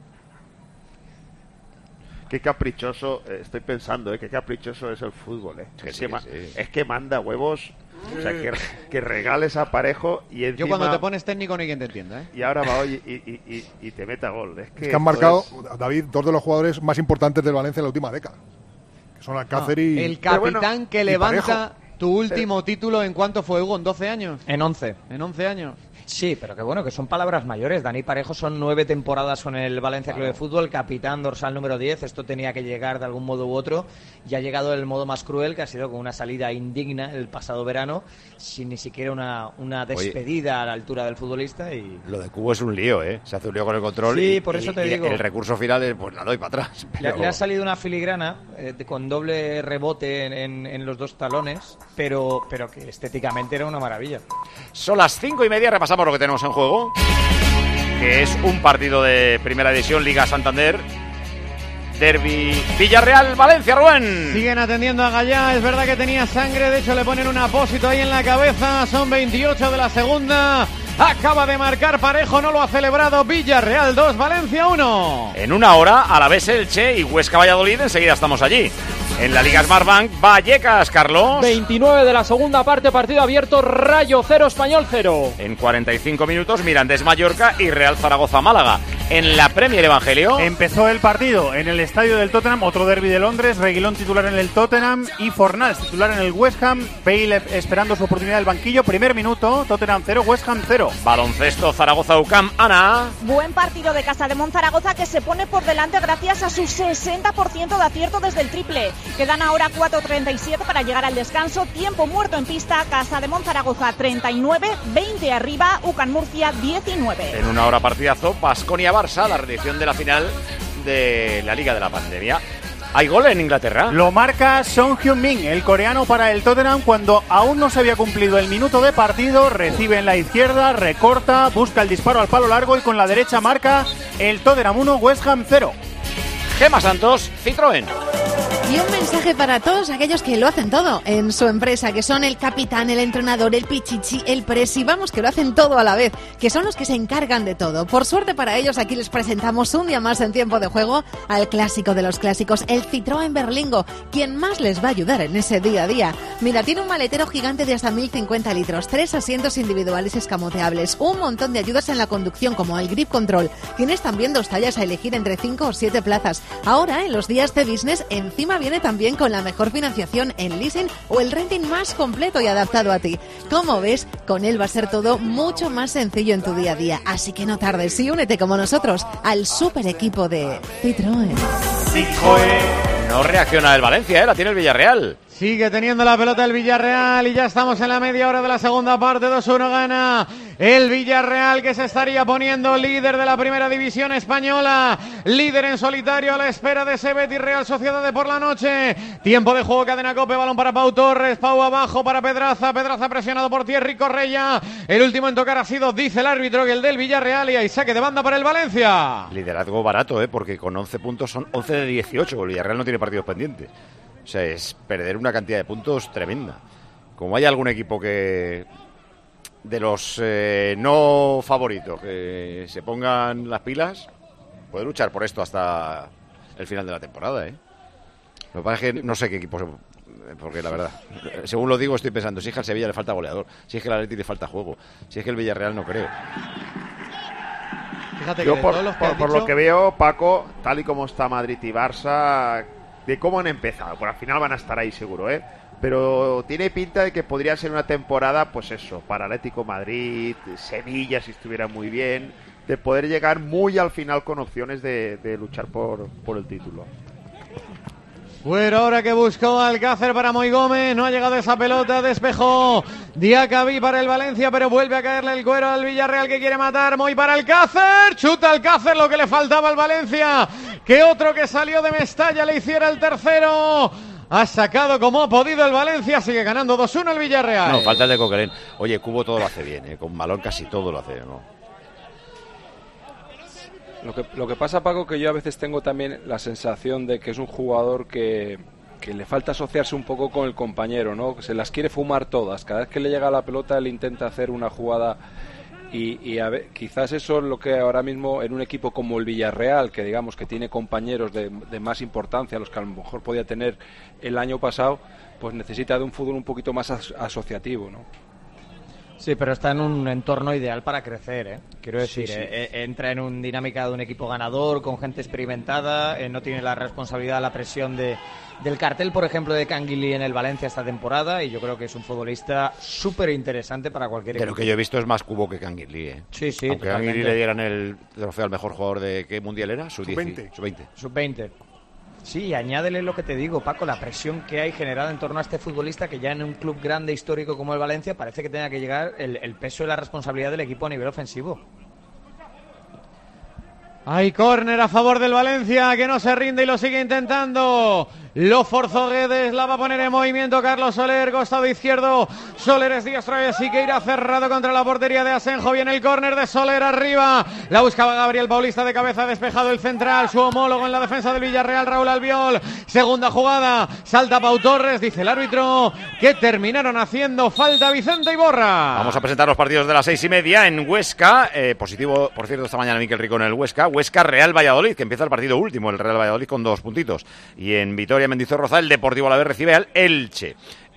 Qué caprichoso, eh, estoy pensando, eh, qué caprichoso es el fútbol, eh. Sí, es, sí, que sí. es que manda huevos. O sea, que, que regales a Parejo y encima... Yo cuando te pones técnico no hay quien te entienda, ¿eh? Y ahora va hoy y, y, y, y te meta gol. Es que, es que han marcado, es... David, dos de los jugadores más importantes del Valencia en la última década. Que son Alcácer no, y... El capitán bueno, que levanta Parejo. Tu último título, ¿en cuánto fue, Hugo? ¿En doce años? En once. En once años. Sí, pero que bueno, que son palabras mayores. Dani Parejo son nueve temporadas con el Valencia Club de Fútbol, capitán dorsal número diez. Esto tenía que llegar de algún modo u otro. Y ha llegado el modo más cruel, que ha sido con una salida indigna el pasado verano, sin ni siquiera una, una despedida Oye, a la altura del futbolista. Y lo de Cubo es un lío, ¿eh? Se hace un lío con el control. Sí, y, por eso y, te y digo. el recurso final es, pues la doy para atrás. Pero... Le, le ha salido una filigrana eh, de, con doble rebote en, en, en los dos talones, pero, pero que estéticamente era una maravilla. Son las cinco y media, repasamos lo que tenemos en juego, que es un partido de Primera División, Liga Santander, Derbi Villarreal-Valencia. Rubén. Siguen atendiendo a Gallá, es verdad que tenía sangre, de hecho le ponen un apósito ahí en la cabeza, son veintiocho de la segunda. Acaba de marcar Parejo, no lo ha celebrado. Villarreal dos, Valencia uno. En una hora, Alavés Elche y Huesca Valladolid, enseguida estamos allí. En la Liga Smartbank, Vallecas, Carlos. veintinueve de la segunda parte, partido abierto, Rayo cero, Español cero. En cuarenta y cinco minutos, Mirandés Mallorca y Real Zaragoza Málaga. En la Premier, Evangelio. Empezó el partido en el estadio del Tottenham, otro derbi de Londres. Reguilón titular en el Tottenham y Fornals titular en el West Ham. Bale esperando su oportunidad del banquillo. Primer minuto, Tottenham cero, West Ham cero. Baloncesto, Zaragoza U C A M, Ana. Buen partido de Casa de Monzaragoza, que se pone por delante gracias a su sesenta por ciento de acierto desde el triple. Quedan ahora cuatro treinta y siete para llegar al descanso. Tiempo muerto en pista. Casa de Monzaragoza treinta y nueve, veinte arriba. U C A M Murcia diecinueve. En una hora partidazo, Baskonia-Barça, la reedición de la final de la Liga de la Pandemia. ¿Hay gol en Inglaterra? Lo marca Son Heung-min, el coreano, para el Tottenham cuando aún no se había cumplido el minuto de partido. Recibe en la izquierda, recorta, busca el disparo al palo largo y con la derecha marca el Tottenham uno, West Ham cero. Gema Santos, Citroën. Y un mensaje para todos aquellos que lo hacen todo en su empresa, que son el capitán, el entrenador, el pichichi, el presi, vamos, que lo hacen todo a la vez, que son los que se encargan de todo. Por suerte para ellos, aquí les presentamos un día más en Tiempo de Juego al clásico de los clásicos, el Citroën Berlingo, quien más les va a ayudar en ese día a día. Mira, tiene un maletero gigante de hasta mil cincuenta litros, tres asientos individuales escamoteables, un montón de ayudas en la conducción como el Grip Control. Tienes también dos tallas a elegir entre cinco o siete plazas. Ahora, en los días de business, encima viene también con la mejor financiación en leasing o el renting más completo y adaptado a ti. Como ves, con él va a ser todo mucho más sencillo en tu día a día. Así que no tardes y únete como nosotros al super equipo de Citroën. Citroën. No reacciona el Valencia, ¿eh? La tiene el Villarreal. Sigue teniendo la pelota el Villarreal y ya estamos en la media hora de la segunda parte. dos uno gana el Villarreal, que se estaría poniendo líder de la primera división española, líder en solitario a la espera de ese Betis Real Sociedad de por la noche. Tiempo de juego, cadena Cope, balón para Pau Torres, Pau abajo para Pedraza, Pedraza presionado por Thierry Correia. El último en tocar ha sido, dice el árbitro, que el del Villarreal, y hay saque de banda para el Valencia. Liderazgo barato, ¿eh? Porque con once puntos son once de dieciocho, el Villarreal no tiene partidos pendientes. O sea, es perder una cantidad de puntos tremenda. Como hay algún equipo que de los eh, no favoritos que se pongan las pilas, puede luchar por esto hasta el final de la temporada, ¿eh? Lo que pasa es que no sé qué equipo, porque la verdad, según lo digo, estoy pensando, si es que al Sevilla le falta goleador, si es que al Atleti le falta juego, si es que el Villarreal no creo. Fíjate que Yo por, por, por dicho... lo que veo, Paco, tal y como está Madrid y Barça, de cómo han empezado, por al final van a estar ahí seguro, ¿eh? Pero tiene pinta de que podría ser una temporada, pues eso, para Atlético Madrid, Sevilla si estuviera muy bien, de poder llegar muy al final con opciones de, de luchar por, por el título. Bueno, ahora que buscó Alcácer para Moy Gómez, no ha llegado esa pelota, despejó Diacabí para el Valencia, pero vuelve a caerle el cuero al Villarreal, que quiere matar. Moy para Alcácer, chuta Alcácer, lo que le faltaba al Valencia, que otro que salió de Mestalla le hiciera el tercero. Ha sacado como ha podido el Valencia, sigue ganando dos uno el Villarreal. No, falta el de Coquelin. Oye, Cubo todo lo hace bien, ¿eh? Con balón casi todo lo hace, ¿no? Lo que, lo que pasa, Paco, que yo a veces tengo también la sensación de que es un jugador que, que le falta asociarse un poco con el compañero, ¿no? Se las quiere fumar todas. Cada vez que le llega la pelota, él intenta hacer una jugada y, y a ver, quizás eso es lo que ahora mismo en un equipo como el Villarreal, que digamos que tiene compañeros de, de más importancia, los que a lo mejor podía tener el año pasado, pues necesita de un fútbol un poquito más as, asociativo, ¿no? Sí, pero está en un entorno ideal para crecer, ¿eh? Quiero decir, sí, sí. Eh, eh, entra en una dinámica de un equipo ganador, con gente experimentada, eh, no tiene la responsabilidad, la presión de, del cartel, por ejemplo, de Canguilí en el Valencia esta temporada, y yo creo que es un futbolista súper interesante para cualquier de equipo. Lo que yo he visto es más Cubo que Canguilí, ¿eh? Sí, sí, aunque totalmente. Canguilí le dieran el trofeo al mejor jugador de ¿qué mundial era? Sub veinte. Sub veinte. Sub veinte. Sí, y añádele lo que te digo, Paco, la presión que hay generada en torno a este futbolista que ya en un club grande histórico como el Valencia parece que tenga que llegar el, el peso y la responsabilidad del equipo a nivel ofensivo. Hay córner a favor del Valencia, que no se rinde y lo sigue intentando. Lo forzó Guedes, la va a poner en movimiento Carlos Soler, costado izquierdo. Soler es diestro y Siqueira cerrado contra la portería de Asenjo. Viene el córner de Soler arriba. La buscaba Gabriel Paulista de cabeza, despejado el central. Su homólogo en la defensa del Villarreal, Raúl Albiol. Segunda jugada, salta Pau Torres, dice el árbitro que terminaron haciendo falta Vicente Iborra. Vamos a presentar los partidos de las seis y media en Huesca. Eh, positivo, por cierto, esta mañana Miquel Rico en el Huesca. Huesca Real Valladolid, que empieza el partido último, el Real Valladolid con dos puntitos. Y en Vitoria Mendizorroza, el Deportivo Alavés recibe al Elche.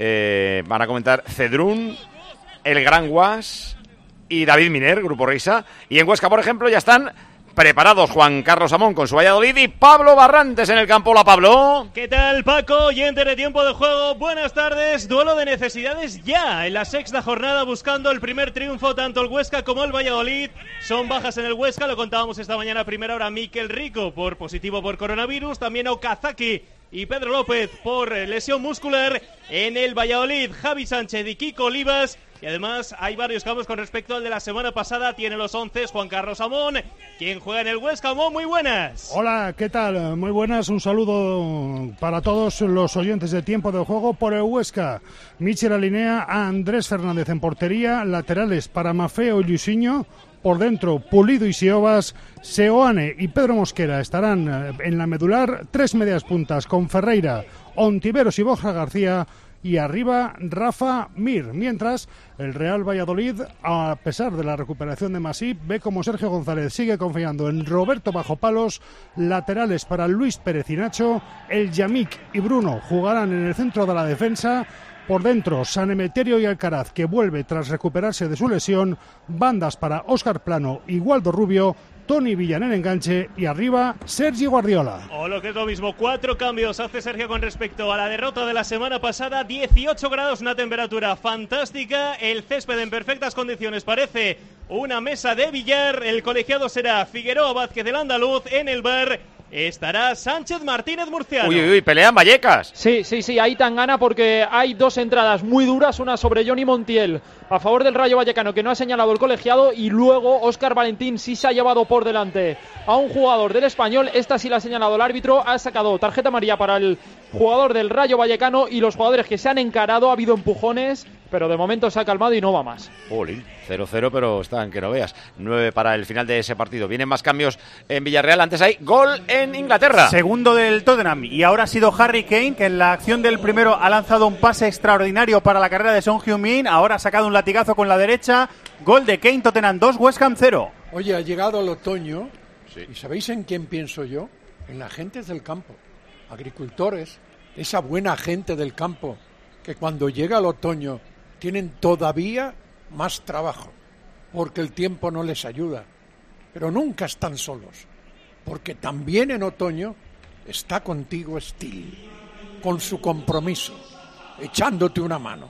Eh, van a comentar Cedrún, el Gran Guas y David Miner, Grupo Risa. Y en Huesca, por ejemplo, ya están preparados Juan Carlos Amón con su Valladolid y Pablo Barrantes en el campo. Hola, Pablo. ¿Qué tal, Paco? Oyente de Tiempo de Juego, buenas tardes. Duelo de necesidades ya en la sexta jornada, buscando el primer triunfo. Tanto el Huesca como el Valladolid son bajas en el Huesca. Lo contábamos esta mañana a primera hora. Miquel Rico por positivo por coronavirus. También Okazaki y Pedro López por lesión muscular. En el Valladolid, Javi Sánchez y Kiko Olivas. Y además hay varios cambios con respecto al de la semana pasada. Tiene los once Juan Carlos Amón, quien juega en el Huesca. Amón, muy buenas. Hola, ¿qué tal? Muy buenas. Un saludo para todos los oyentes de Tiempo de Juego. Por el Huesca, Michel alinea a Andrés Fernández en portería. Laterales para Mafeo y Luisinho. Por dentro, Pulido y Siobas. Seoane y Pedro Mosquera estarán en la medular. Tres medias puntas con Ferreira, Ontiveros y Borja García. Y arriba Rafa Mir, mientras el Real Valladolid, a pesar de la recuperación de Masip, ve como Sergio González sigue confiando en Roberto Bajo Palos. Laterales para Luis Pérez y Nacho. El Yamik y Bruno jugarán en el centro de la defensa. Por dentro, San Emeterio y Alcaraz, que vuelve tras recuperarse de su lesión. Bandas para Óscar Plano y Waldo Rubio. Toni Villan en enganche y arriba Sergi Guardiola. O lo que es lo mismo, cuatro cambios hace Sergio con respecto a la derrota de la semana pasada. dieciocho grados, una temperatura fantástica, el césped en perfectas condiciones, parece una mesa de billar. El colegiado será Figueroa Vázquez, del andaluz. En el bar estará Sánchez Martínez Murciano. Uy, uy, uy, pelean Vallecas. Sí, sí, sí, ahí tan gana porque hay dos entradas muy duras, una sobre Johnny Montiel a favor del Rayo Vallecano, que no ha señalado el colegiado, y luego Óscar Valentín sí se ha llevado por delante a un jugador del Español. Esta sí la ha señalado el árbitro, ha sacado tarjeta amarilla para el jugador del Rayo Vallecano, y los jugadores que se han encarado, ha habido empujones, pero de momento se ha calmado y no va más. Jolín, cero cero, pero están que no veas. nueve para el final de ese partido. Vienen más cambios en Villarreal. Antes hay gol en Inglaterra. Segundo del Tottenham, y ahora ha sido Harry Kane, que en la acción del primero ha lanzado un pase extraordinario para la carrera de Son Heung-min. Ahora ha sacado un latigazo con la derecha. Gol de Kane, Tottenham dos, West Ham cero. Oye, ha llegado el otoño, sí. ¿Y sabéis en quién pienso yo? En la gente del campo, agricultores, esa buena gente del campo, que cuando llega el otoño tienen todavía más trabajo, porque el tiempo no les ayuda, pero nunca están solos, porque también en otoño está contigo Steel, con su compromiso, echándote una mano.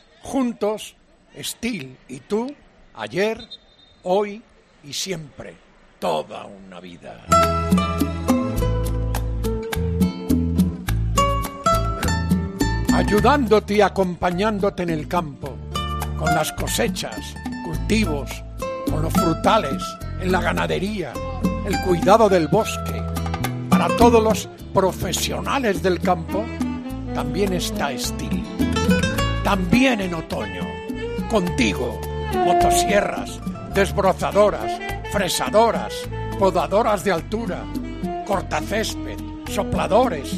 Juntos, Steel y tú, ayer, hoy y siempre, toda una vida. Ayudándote y acompañándote en el campo, con las cosechas, cultivos, con los frutales, en la ganadería, el cuidado del bosque. Para todos los profesionales del campo, también está Steel. También en otoño, contigo, motosierras, desbrozadoras, fresadoras, podadoras de altura, cortacésped, sopladores.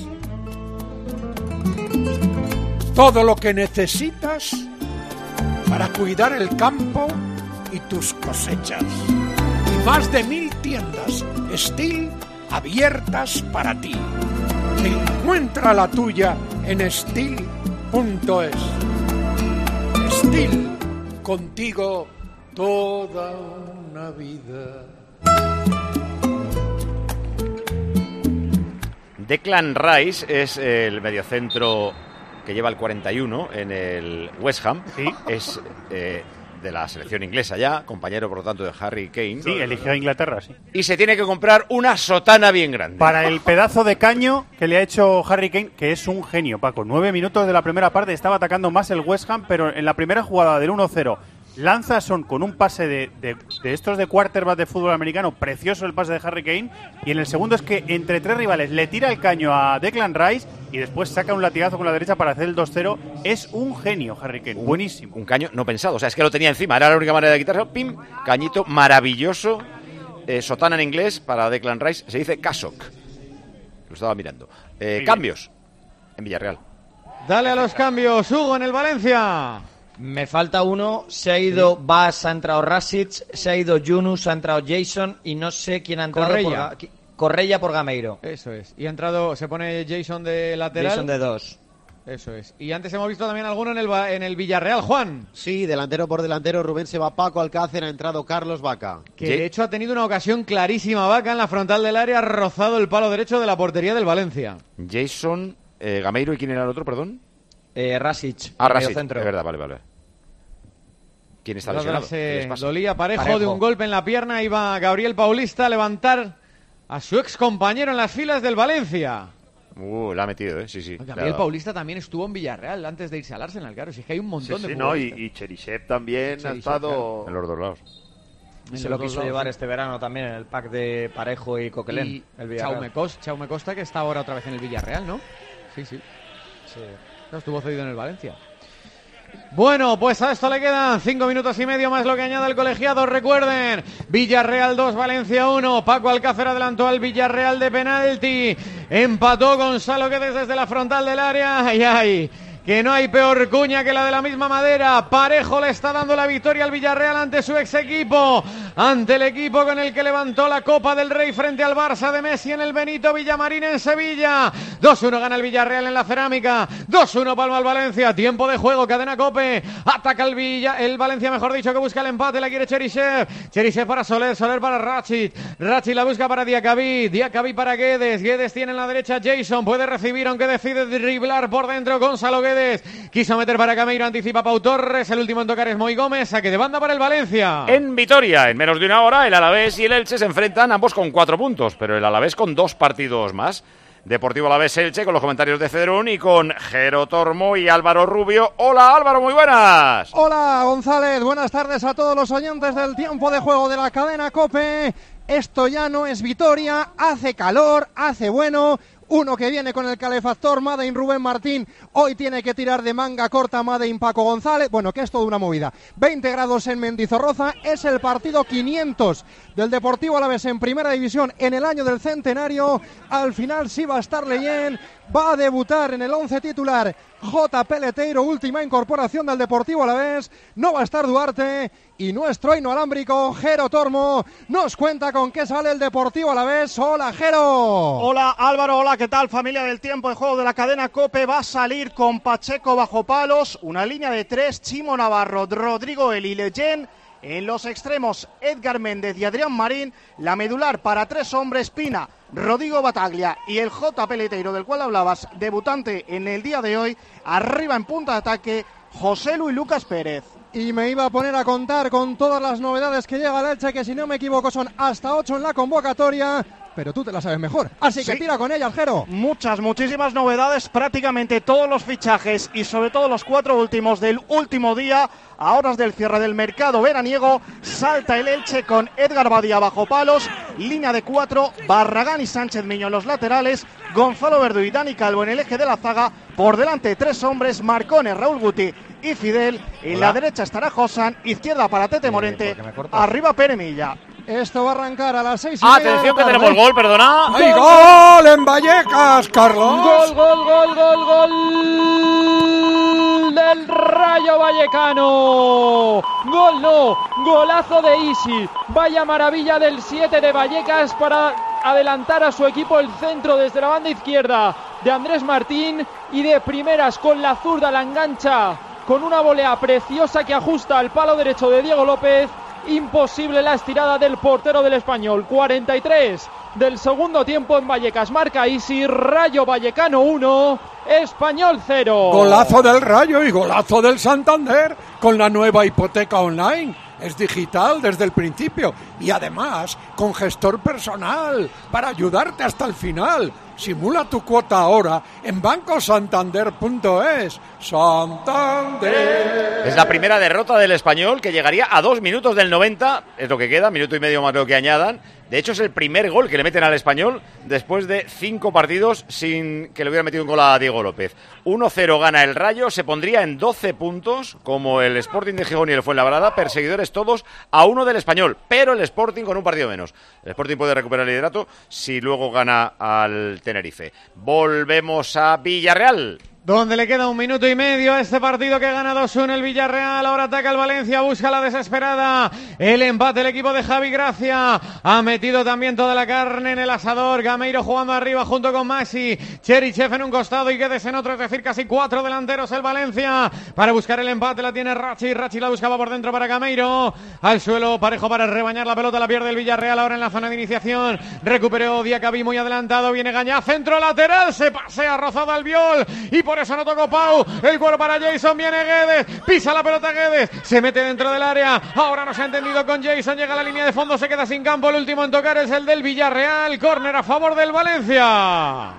Todo lo que necesitas para cuidar el campo y tus cosechas. Y más de mil tiendas Steel abiertas para ti. Encuentra la tuya en steel punto es. Steel, contigo toda una vida. Declan Rice es el mediocentro que lleva el cuarenta y uno en el West Ham. Sí. Es eh, de la selección inglesa ya, compañero por lo tanto de Harry Kane. Sí, eligió a Inglaterra, sí. Y se tiene que comprar una sotana bien grande. Para el pedazo de caño que le ha hecho Harry Kane, que es un genio, Paco. Nueve minutos de la primera parte, estaba atacando más el West Ham, pero en la primera jugada del uno cero lanza Son con un pase de, de, de estos de quarterback de fútbol americano, precioso el pase de Harry Kane, y en el segundo es que entre tres rivales le tira el caño a Declan Rice y después saca un latigazo con la derecha para hacer el dos cero. Es un genio Harry Kane, un, buenísimo. Un caño no pensado, o sea, es que lo tenía encima, era la única manera de quitárselo, pim, cañito maravilloso, eh, sotana en inglés para Declan Rice, se dice cassock, lo estaba mirando. Eh, cambios en Villarreal. Dale a los cambios, Hugo, en el Valencia. Me falta uno, se ha ido Bas, ha entrado Rasic, se ha ido Yunus, ha entrado Jason y no sé quién ha entrado. Correia. Por, Correia por Gameiro. Eso es. Y ha entrado, se pone Jason de lateral. Jason de dos. Eso es. Y antes hemos visto también alguno en el, en el Villarreal, Juan. Sí, delantero por delantero, Rubén se va Paco Alcácer, ha entrado Carlos Vaca. Que de hecho ha tenido una ocasión clarísima Vaca en la frontal del área, ha rozado el palo derecho de la portería del Valencia. Jason, eh, Gameiro, ¿y quién era el otro, perdón? Eh, Rasic. Ah, Rasic, es verdad, vale, vale. ¿Quién está lesionado? Se dolía Parejo, Parejo de un golpe en la pierna, iba Gabriel Paulista a levantar a su ex compañero en las filas del Valencia. Uh, la ha metido, ¿eh? Sí, sí. Gabriel Paulista también estuvo en Villarreal antes de irse al Arsenal, claro. Si es que hay un montón sí, de sí, no, y, y Cherisev también Cherisev, ha estado claro. En los dos lados. Y se lo quiso llevar sí. este verano también en el pack de Parejo y Coquelin. Y el Chaume Costa, Chaume Costa, que está ahora otra vez en el Villarreal, ¿no? Sí, sí. Sí. No, estuvo cedido en el Valencia. Bueno, pues a esto le quedan cinco minutos y medio más lo que añade el colegiado. Recuerden, Villarreal dos, Valencia uno. Paco Alcácer adelantó al Villarreal de penalti. Empató Gonzalo Guedes desde la frontal del área. Ay, ay, que no hay peor cuña que la de la misma madera. Parejo le está dando la victoria al Villarreal ante su ex equipo, ante el equipo con el que levantó la Copa del Rey frente al Barça de Messi en el Benito Villamarín en Sevilla. dos uno gana el Villarreal en la Cerámica, dos uno palma al Valencia. Tiempo de juego, cadena COPE, ataca el Villa, el Valencia mejor dicho, que busca el empate, la quiere Cherisev, Cherisev para Soler, Soler para Rachid, Rachid la busca para Diacabí, Diacabí para Guedes, Guedes tiene en la derecha Jason, puede recibir aunque decide driblar por dentro Gonzalo Guedes. Quiso meter para Gameiro, anticipa Pau Torres, el último en tocar es Moi Gómez, saque de banda para el Valencia. En Vitoria, en menos de una hora, el Alavés y el Elche se enfrentan ambos con cuatro puntos, pero el Alavés con dos partidos más. Deportivo Alavés Elche con los comentarios de Cedrún y con Jero Tormo y Álvaro Rubio. Hola Álvaro, muy buenas. Hola González, buenas tardes a todos los oyentes del tiempo de juego de la cadena COPE. Esto ya no es Vitoria, hace calor, hace bueno. Uno que viene con el calefactor, Made in Rubén Martín, hoy tiene que tirar de manga corta Made in Paco González, bueno, que es toda una movida. veinte grados en Mendizorroza, es el partido quinientos del Deportivo Alavés en Primera División en el año del centenario. Al final sí va a estar Leyen, va a debutar en el once titular J. Peleteiro, última incorporación del Deportivo Alavés, no va a estar Duarte y nuestro inalámbrico Jero Tormo nos cuenta con qué sale el Deportivo Alavés. Hola Jero. Hola Álvaro, hola, ¿qué tal familia del tiempo de juego de la cadena COPE? Va a salir con Pacheco bajo palos, una línea de tres, Chimo Navarro, Rodrigo Eli, Leyen. En los extremos, Edgar Méndez y Adrián Marín. La medular para tres hombres, Pina, Rodrigo Bataglia y el J. Peleteiro, del cual hablabas, debutante en el día de hoy. Arriba en punta de ataque, José Luis Lucas Pérez. Y me iba a poner a contar con todas las novedades que llega al Elche, que si no me equivoco son hasta ocho en la convocatoria. Pero tú te la sabes mejor, así que sí, tira con ella, Jero. Muchas, muchísimas novedades, prácticamente todos los fichajes y sobre todo los cuatro últimos del último día. A horas del cierre del mercado veraniego, salta el Elche con Edgar Badía bajo palos, línea de cuatro, Barragán y Sánchez Miño en los laterales, Gonzalo Verdú y Dani Calvo en el eje de la zaga, por delante tres hombres, Marcones, Raúl Guti y Fidel. En Hola. La derecha estará Josan, izquierda para Tete Morente, arriba Pere Milla. Esto va a arrancar a las seis y media. Atención que tenemos gol, perdona. ¡Hay gol en Vallecas, Carlos! Gol, gol, gol, gol, gol del Rayo Vallecano. Gol no, golazo de Isi. Vaya maravilla del siete de Vallecas para adelantar a su equipo. El centro desde la banda izquierda de Andrés Martín y de primeras con la zurda la engancha con una volea preciosa que ajusta al palo derecho de Diego López. Imposible la estirada del portero del Español. cuarenta y tres del segundo tiempo en Vallecas. Marca Isi, Rayo Vallecano uno, Español cero. Golazo del Rayo y golazo del Santander con la nueva hipoteca online. Es digital desde el principio y además con gestor personal para ayudarte hasta el final. Simula tu cuota ahora en banco santander punto es. Santander. Es la primera derrota del Español, que llegaría a dos minutos del noventa. Es lo que queda, minuto y medio más lo que añadan. De hecho, es el primer gol que le meten al Español después de cinco partidos sin que le hubiera metido un gol a Diego López. uno cero gana el Rayo, se pondría en doce puntos, como el Sporting de Gijón y el Fuenlabrada, perseguidores todos a uno del Español, pero el Sporting con un partido menos. El Sporting puede recuperar el liderato si luego gana al Tenerife. Volvemos a Villarreal, donde le queda un minuto y medio a este partido que gana dos uno el Villarreal. Ahora ataca el Valencia, busca la desesperada. El empate el equipo de Javi Gracia. Ha metido también toda la carne en el asador. Gameiro jugando arriba junto con Maxi. Cherichev en un costado y Guedes en otro, es decir, casi cuatro delanteros el Valencia. Para buscar el empate la tiene Rachi. Rachi la buscaba por dentro para Gameiro. Al suelo, Parejo para rebañar la pelota, la pierde el Villarreal ahora en la zona de iniciación. Recuperó Diacabí muy adelantado. Viene Gañá, centro lateral, se pasea rozado Albiol. Y por Por eso no tocó Pau, el cuero para Jason, viene Guedes, pisa la pelota Guedes, se mete dentro del área, ahora no se ha entendido con Jason, llega a la línea de fondo, se queda sin campo, el último en tocar es el del Villarreal, córner a favor del Valencia.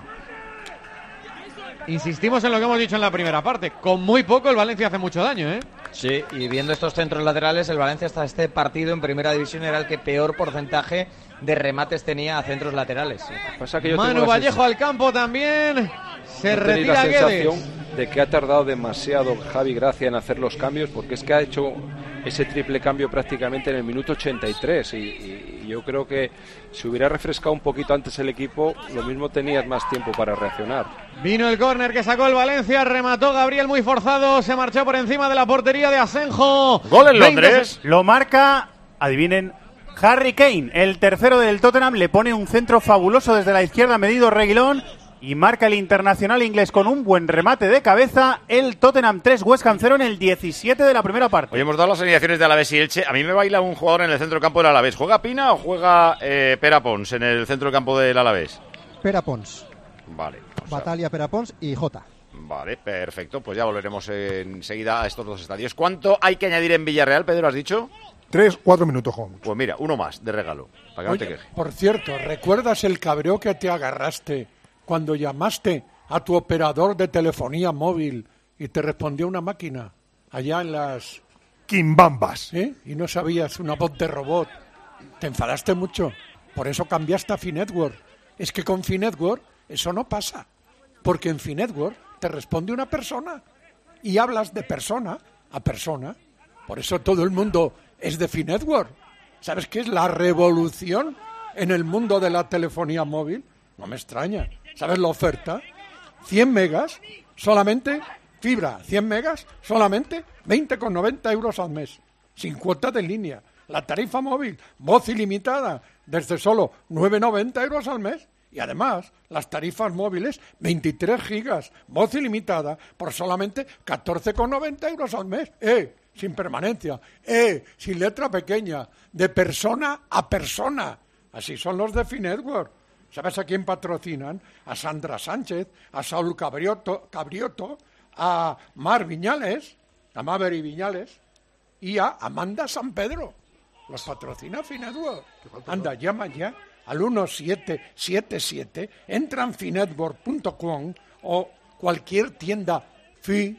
Insistimos en lo que hemos dicho en la primera parte, con muy poco el Valencia hace mucho daño, ¿eh? Sí, y viendo estos centros laterales, el Valencia hasta este partido en primera división era el que peor porcentaje de remates tenía a centros laterales. Pasa que yo Manu Vallejo al campo también. Se retira la sensación Guedes. de que ha tardado demasiado Javi Gracia en hacer los cambios, porque es que ha hecho ese triple cambio prácticamente en el minuto ochenta y tres y, y, y yo creo que si hubiera refrescado un poquito antes el equipo, lo mismo tenías más tiempo para reaccionar. Vino el córner que sacó el Valencia, remató Gabriel muy forzado, se marchó por encima de la portería de Asenjo. Gol en Londres. Lo marca, adivinen, Harry Kane, el tercero del Tottenham, le pone un centro fabuloso desde la izquierda, medido Reguilón, y marca el internacional inglés con un buen remate de cabeza. El Tottenham tres, West Ham cero en el diecisiete de la primera parte. Hoy hemos dado las alineaciones de Alavés y Elche. A mí me baila un jugador en el centro del campo del Alavés. ¿Juega Pina o juega eh, Pera Pons en el centro del campo del Alavés? Pera Pons. Vale. O sea, Batalia, Pera Pons y Jota. Vale, perfecto. Pues ya volveremos enseguida a estos dos estadios. ¿Cuánto hay que añadir en Villarreal, Pedro, has dicho? Tres, cuatro minutos, Juan. Pues mira, uno más de regalo, para que Oye, no te quejes. por cierto, ¿recuerdas el cabreo que te agarraste cuando llamaste a tu operador de telefonía móvil y te respondió una máquina allá en las Quimbambas? ¿Eh? Y no sabías, una voz de robot? ¿Te enfadaste mucho? Por eso cambiaste a Finetwork. Es que con Finetwork eso no pasa, porque en Finetwork te responde una persona y hablas de persona a persona. Por eso todo el mundo es de Finetwork. ¿Sabes qué es la revolución en el mundo de la telefonía móvil? No me extraña. ¿Sabes la oferta? cien megas, solamente fibra, cien megas, solamente veinte con noventa euros al mes, sin cuota de línea. La tarifa móvil, voz ilimitada, desde solo nueve con noventa euros al mes. Y además, las tarifas móviles, veintitrés gigas, voz ilimitada, por solamente catorce con noventa euros al mes. ¡Eh! Sin permanencia. ¡Eh! Sin letra pequeña. De persona a persona. Así son los de Finetwork. ¿Sabes a quién patrocinan? A Sandra Sánchez, a Saúl Cabrioto, Cabrioto, a Mar Viñales, a Maveri Viñales y a Amanda San Pedro. Los patrocina Finetwork. Anda, llama ya al uno siete siete siete, entra en finetwork punto com o cualquier tienda Fi,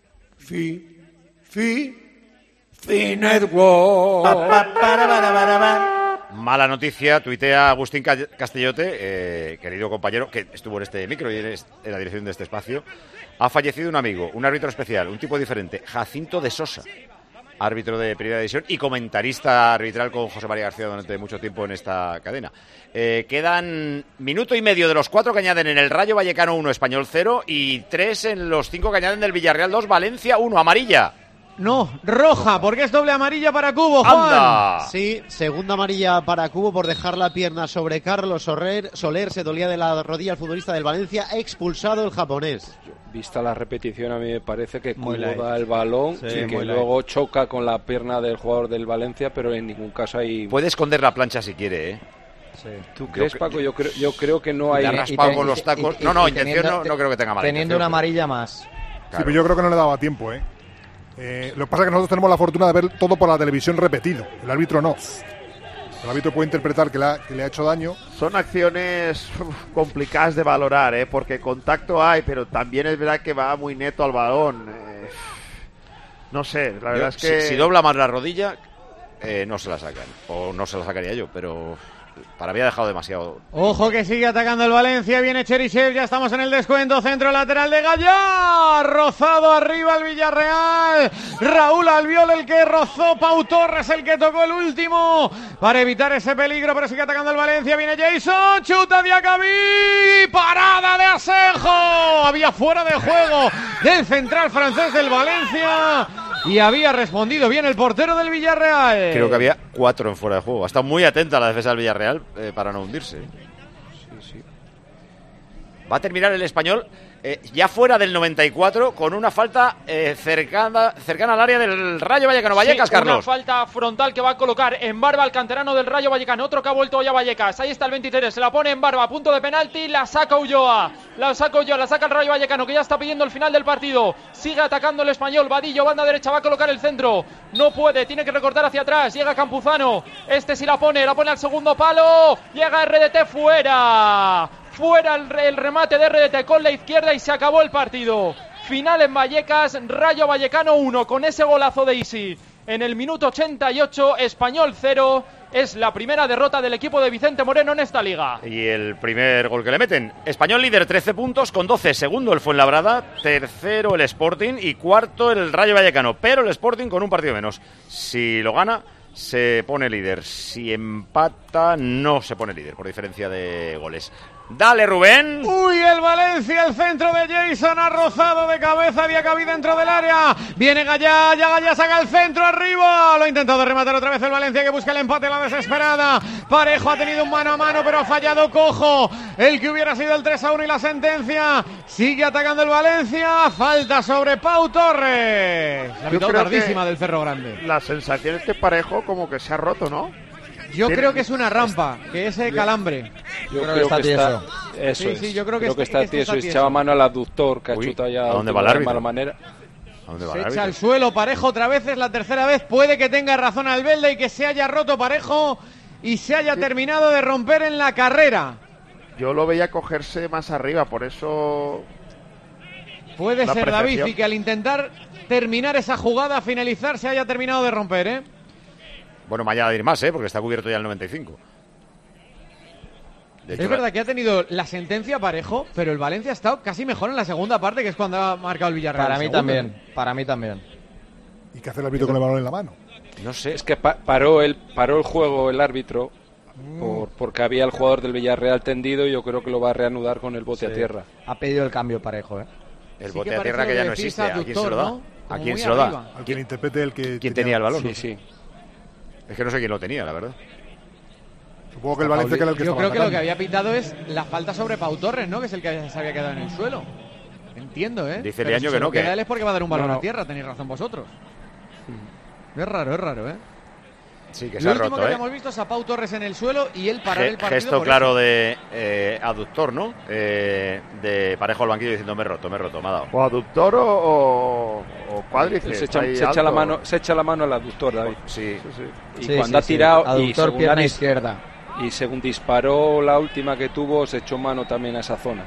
Fi, Fi, Finetwork. Mala noticia, tuitea Agustín Castellote, eh, querido compañero, que estuvo en este micro y en la dirección de este espacio. Ha fallecido un amigo, un árbitro especial, un tipo diferente, Jacinto de Sosa, árbitro de primera división y comentarista arbitral con José María García durante mucho tiempo en esta cadena. Eh, quedan minuto y medio de los cuatro que añaden en el Rayo Vallecano uno, Español cero, y tres en los cinco que añaden del Villarreal dos, Valencia uno, amarilla. No, roja, porque es doble amarilla para Cubo, Juan. ¡Anda! Sí, segunda amarilla para Cubo por dejar la pierna sobre Carlos Soler. Soler se dolía de la rodilla al futbolista del Valencia, expulsado el japonés. Vista la repetición, a mí me parece que Muy Cubo light. da el balón Sí, y que muy luego choca con la pierna del jugador del Valencia, pero en ningún caso hay... Puede esconder la plancha si quiere, ¿eh? ¿Tú crees, Yo- Paco? Yo creo, yo creo que no hay... Le ha raspado con los tacos. No, no, intención no, no creo que tenga mala Teniendo intención, una pero- amarilla más. Sí, pero yo creo que no le daba tiempo, ¿eh? Eh, lo que pasa es que nosotros tenemos la fortuna de ver todo por la televisión repetido. El árbitro no. El árbitro puede interpretar que le ha, que le ha hecho daño. Son acciones uf, complicadas de valorar, ¿eh? Porque contacto hay, pero también es verdad que va muy neto al balón. Eh, no sé, la verdad Yo, es que... si, si dobla más la rodilla, eh, no se la sacan. O no se la sacaría yo, pero para mí ha dejado demasiado. Ojo que sigue atacando el Valencia, viene Cherichev, ya estamos en el descuento, centro lateral de Gallá, rozado arriba el Villarreal, Raúl Albiol el que rozó, Pau Torres el que tocó el último, para evitar ese peligro, pero sigue atacando el Valencia, viene Jason, chuta Diacabí, parada de Asenjo, había fuera de juego del central francés del Valencia, y había respondido bien el portero del Villarreal. Creo que había cuatro en fuera de juego. Ha estado muy atenta la defensa del Villarreal eh, para no hundirse. Sí, sí. Va a terminar el Español eh, ya fuera del noventa y cuatro con una falta eh, cercana, cercana al área del Rayo Vallecano. Vallecas, Sí, Carlos. una falta frontal que va a colocar en barba al canterano del Rayo Vallecano. Otro que ha vuelto ya Vallecas. Ahí está el veintitrés. Se la pone en barba. Punto de penalti. La saca Ulloa. La saca Ulloa. La saca el Rayo Vallecano que ya está pidiendo el final del partido. Sigue atacando el Español. Vadillo, banda derecha. Va a colocar el centro. No puede. Tiene que recortar hacia atrás. Llega Campuzano. Este sí la pone. La pone al segundo palo. Llega R D T fuera. Fuera el, el remate de R D T con la izquierda y se acabó el partido. Final en Vallecas, Rayo Vallecano uno con ese golazo de Isi. En el minuto ochenta y ocho, Español cero. Es la primera derrota del equipo de Vicente Moreno en esta liga. Y el primer gol que le meten. Español líder, trece puntos con doce. Segundo el Fuenlabrada, tercero el Sporting y cuarto el Rayo Vallecano. Pero el Sporting con un partido menos. Si lo gana, se pone líder. Si empata, no se pone líder por diferencia de goles. Dale, Rubén. Uy, el Valencia, el centro de Jason, ha rozado de cabeza, Diacabí dentro del área. Viene Gallá, ya Gallá saca el centro arriba. Lo ha intentado rematar otra vez el Valencia que busca el empate, la desesperada. Parejo ha tenido un mano a mano, pero ha fallado Cojo. El que hubiera sido el tres a uno y la sentencia. Sigue atacando el Valencia. Falta sobre Pau Torres. La Yo mitad creo tardísima que del Ferro Grande. La sensación es que Parejo como que se ha roto, ¿no? Yo Tiene- creo que es una rampa, que es el calambre. Yo creo, que está tieso. Eso Sí, es. sí, yo creo que, que es- está que esto tieso. está Y se tieso. echaba mano al aductor, que ha Uy, chutado ya ¿a dónde de va el árbitro? mala manera. ¿A dónde va Se el echa árbitro? al suelo Parejo otra vez, es la tercera vez. Puede que tenga razón Albelda y que se haya roto Parejo y se haya terminado de romper en la carrera. Yo lo veía cogerse más arriba, por eso... Puede La ser David percepción. y que al intentar terminar esa jugada, finalizar, se haya terminado de romper, ¿eh? Bueno, mañana de ir más, ¿eh? Porque está cubierto ya el noventa y cinco. De Es hecho, verdad que ha tenido la sentencia Parejo, pero el Valencia ha estado casi mejor en la segunda parte, que es cuando ha marcado el Villarreal. Para mí Segundo. también, para mí también. ¿Y qué hace el árbitro con el balón en la mano? No sé. Es que pa- paró el paró el juego el árbitro por, porque había el jugador del Villarreal tendido y yo creo que lo va a reanudar con el bote Sí. a tierra. Ha pedido el cambio Parejo, ¿eh? El Sí bote que a tierra parece que ya lo no de existe. Fisa ¿A quién se lo Ductor, da? ¿no? ¿A Como quién muy se lo da? arriba. Al que le interprete el que... ¿Quién tenía el balón? Sí, sí. Es que no sé quién lo tenía, la verdad. Supongo que el Valencia que era el que Yo estaba creo que lo que atacando. había pitado es la falta sobre Pau Torres, ¿no? Que es el que se había quedado en el suelo. Entiendo, ¿eh? Dice Pero Liaño si que se no, lo que- queda él es porque va a dar un balón No, no. a tierra, tenéis razón vosotros. Es raro, es raro, ¿eh? Sí, que se Lo ha último roto, que ¿eh? habíamos visto es a Pau Torres en el suelo y él parar Ge- el partido. Gesto por claro eso. de eh, aductor, ¿no? Eh, de Parejo al banquillo diciendo me he roto, me he roto, me ha dado. O aductor o, o, o cuádriceps. Se echa, ahí se echa la alto. mano, se echa la mano al aductor, David. Sí. Sí, sí. Y Sí, cuando sí, ha sí. tirado y Aductor, según, pierna ha dis- izquierda. y según disparó la última que tuvo, se echó mano también a esa zona.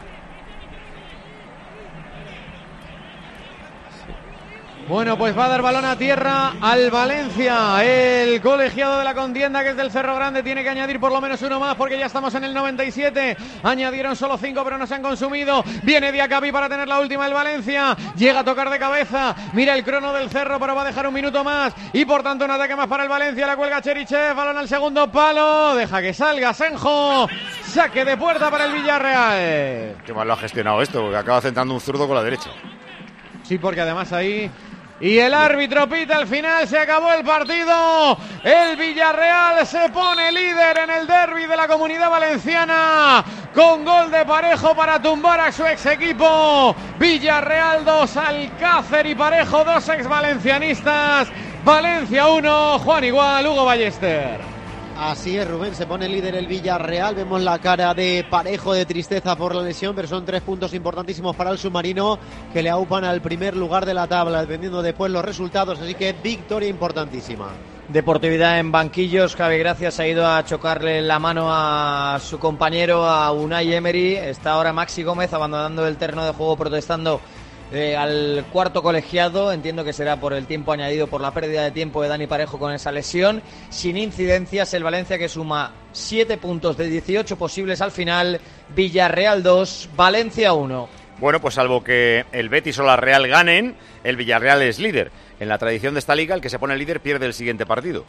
Bueno, pues va a dar balón a tierra al Valencia. El colegiado de la contienda, que es del Cerro Grande, tiene que añadir por lo menos uno más porque ya estamos en el noventa y siete. Añadieron solo cinco, pero no se han consumido. Viene Diacabí para tener la última el Valencia. Llega a tocar de cabeza. Mira el crono del Cerro, pero va a dejar un minuto más. Y por tanto un ataque más para el Valencia. La cuelga Cherichev. Balón al segundo palo. Deja que salga Senjo. Saque de puerta para el Villarreal. Qué mal lo ha gestionado esto, porque acaba centrando un zurdo con la derecha. Sí, porque además ahí Y el árbitro pita al final, se acabó el partido. El Villarreal se pone líder en el derbi de la Comunidad Valenciana con gol de Parejo para tumbar a su ex equipo. Villarreal dos, Alcácer y Parejo dos, ex valencianistas. Valencia uno, Juan igual, Hugo Ballester. Así es, Rubén, se pone líder el Villarreal. Vemos la cara de Parejo de tristeza por la lesión, pero son tres puntos importantísimos para el submarino que le aupan al primer lugar de la tabla, dependiendo después los resultados, así que victoria importantísima. Deportividad en banquillos. Javi Gracias ha ido a chocarle la mano a su compañero, a Unai Emery. Está ahora Maxi Gómez abandonando el terreno de juego, protestando Eh, al cuarto colegiado. Entiendo que será por el tiempo añadido, por la pérdida de tiempo de Dani Parejo con esa lesión. Sin incidencias, el Valencia, que suma siete puntos de dieciocho posibles al final. Villarreal dos, Valencia uno. Bueno, pues salvo que el Betis o la Real ganen, el Villarreal es líder. En la tradición de esta liga, el que se pone líder pierde el siguiente partido.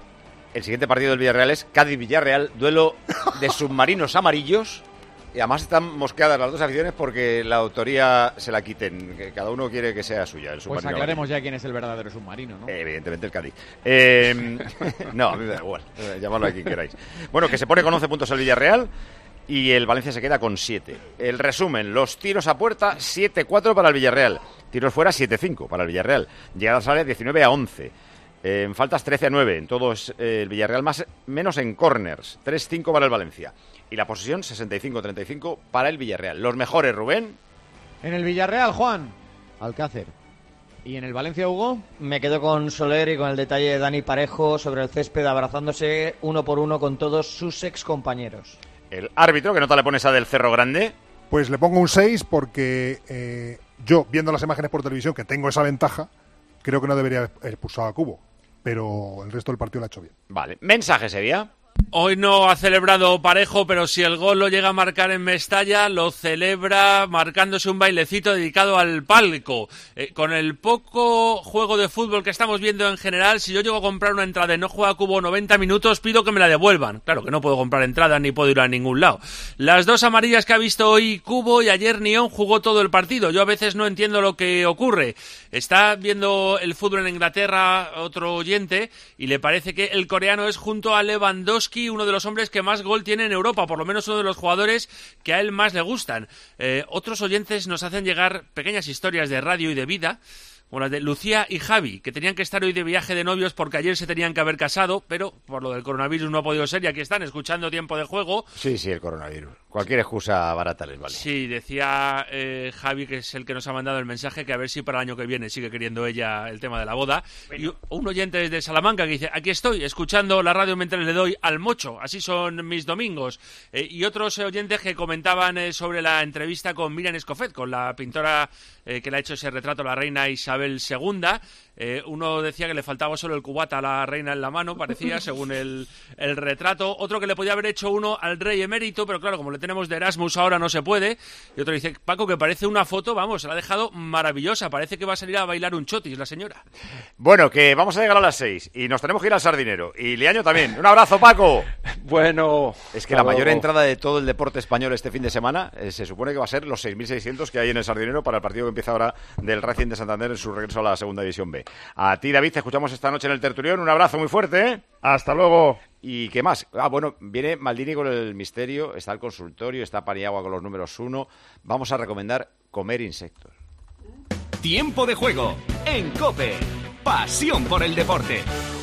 El siguiente partido del Villarreal es Cádiz-Villarreal, duelo de submarinos amarillos. Y además están mosqueadas las dos aficiones porque la autoría se la quiten, que cada uno quiere que sea suya. El pues aclaremos ya quién es el verdadero submarino, ¿no? Eh, evidentemente el Cádiz. Eh, no, a mí me da igual, eh, llamadlo a quien queráis. Bueno, que se pone con once puntos el Villarreal y el Valencia se queda con siete. El resumen, los tiros a puerta, siete cuatro para el Villarreal. Tiros fuera, siete cinco para el Villarreal. Llegadas a área, diecinueve a once. Eh, en faltas, trece a nueve. En todos eh, el Villarreal, más menos en corners. tres cinco para el Valencia. Y la posesión, sesenta y cinco a treinta y cinco para el Villarreal. Los mejores, Rubén. En el Villarreal, Juan. Alcácer. ¿Y en el Valencia, Hugo? Me quedo con Soler y con el detalle de Dani Parejo sobre el césped, abrazándose uno por uno con todos sus ex compañeros. El árbitro, ¿qué nota le pones a del Cerro Grande? Pues le pongo un seis porque eh, yo, viendo las imágenes por televisión, que tengo esa ventaja, creo que no debería haber expulsado a Cubo. Pero el resto del partido lo ha hecho bien. Vale. ¿Mensaje sería? Hoy no ha celebrado Parejo, pero si el gol lo llega a marcar en Mestalla, lo celebra marcándose un bailecito dedicado al palco. Eh, con el poco juego de fútbol que estamos viendo en general, si yo llego a comprar una entrada y no juega Cubo noventa minutos, pido que me la devuelvan. Claro que no puedo comprar entrada ni puedo ir a ningún lado. Las dos amarillas que ha visto hoy Cubo y ayer Nión jugó todo el partido. Yo a veces no entiendo lo que ocurre. Está viendo el fútbol en Inglaterra otro oyente y le parece que el coreano es, junto a Lewandowski, uno de los hombres que más gol tiene en Europa, por lo menos uno de los jugadores que a él más le gustan. Eh, otros oyentes nos hacen llegar pequeñas historias de radio y de vida, como las de Lucía y Javi, que tenían que estar hoy de viaje de novios porque ayer se tenían que haber casado, pero por lo del coronavirus no ha podido ser, y aquí están escuchando Tiempo de Juego. Sí, sí, el coronavirus. Cualquier excusa barata les vale. Sí, decía eh, Javi, que es el que nos ha mandado el mensaje, que a ver si para el año que viene sigue queriendo ella el tema de la boda. Bueno. Y un oyente desde Salamanca que dice: aquí estoy, escuchando la radio mientras le doy al mocho, así son mis domingos. Eh, y otros oyentes que comentaban eh, sobre la entrevista con Miriam Escofet, con la pintora eh, que le ha hecho ese retrato a la reina Isabel segunda. Eh, uno decía que le faltaba solo el cubata a la reina en la mano, parecía, según el, el retrato. Otro que le podía haber hecho uno al rey emérito, pero claro, como le tenemos de Erasmus ahora no se puede. Y otro dice: Paco, que parece una foto, vamos, se la ha dejado maravillosa, parece que va a salir a bailar un chotis la señora. Bueno, que vamos a llegar a las seis y nos tenemos que ir al Sardinero. Y Liaño también. Un abrazo, Paco. Bueno, es que la mayor luego. entrada de todo el deporte español este fin de semana eh, se supone que va a ser los seis mil seiscientos que hay en el Sardinero para el partido que empieza ahora del Racing de Santander en su regreso a la segunda división B. A ti, David, te escuchamos esta noche en el Tertulión. Un abrazo muy fuerte, ¿eh? Hasta luego. ¿Y qué más? Ah, bueno, viene Maldini con el misterio, está el consultorio, está Paniagua con los números uno. Vamos a recomendar comer insectos. Tiempo de Juego en COPE. Pasión por el deporte.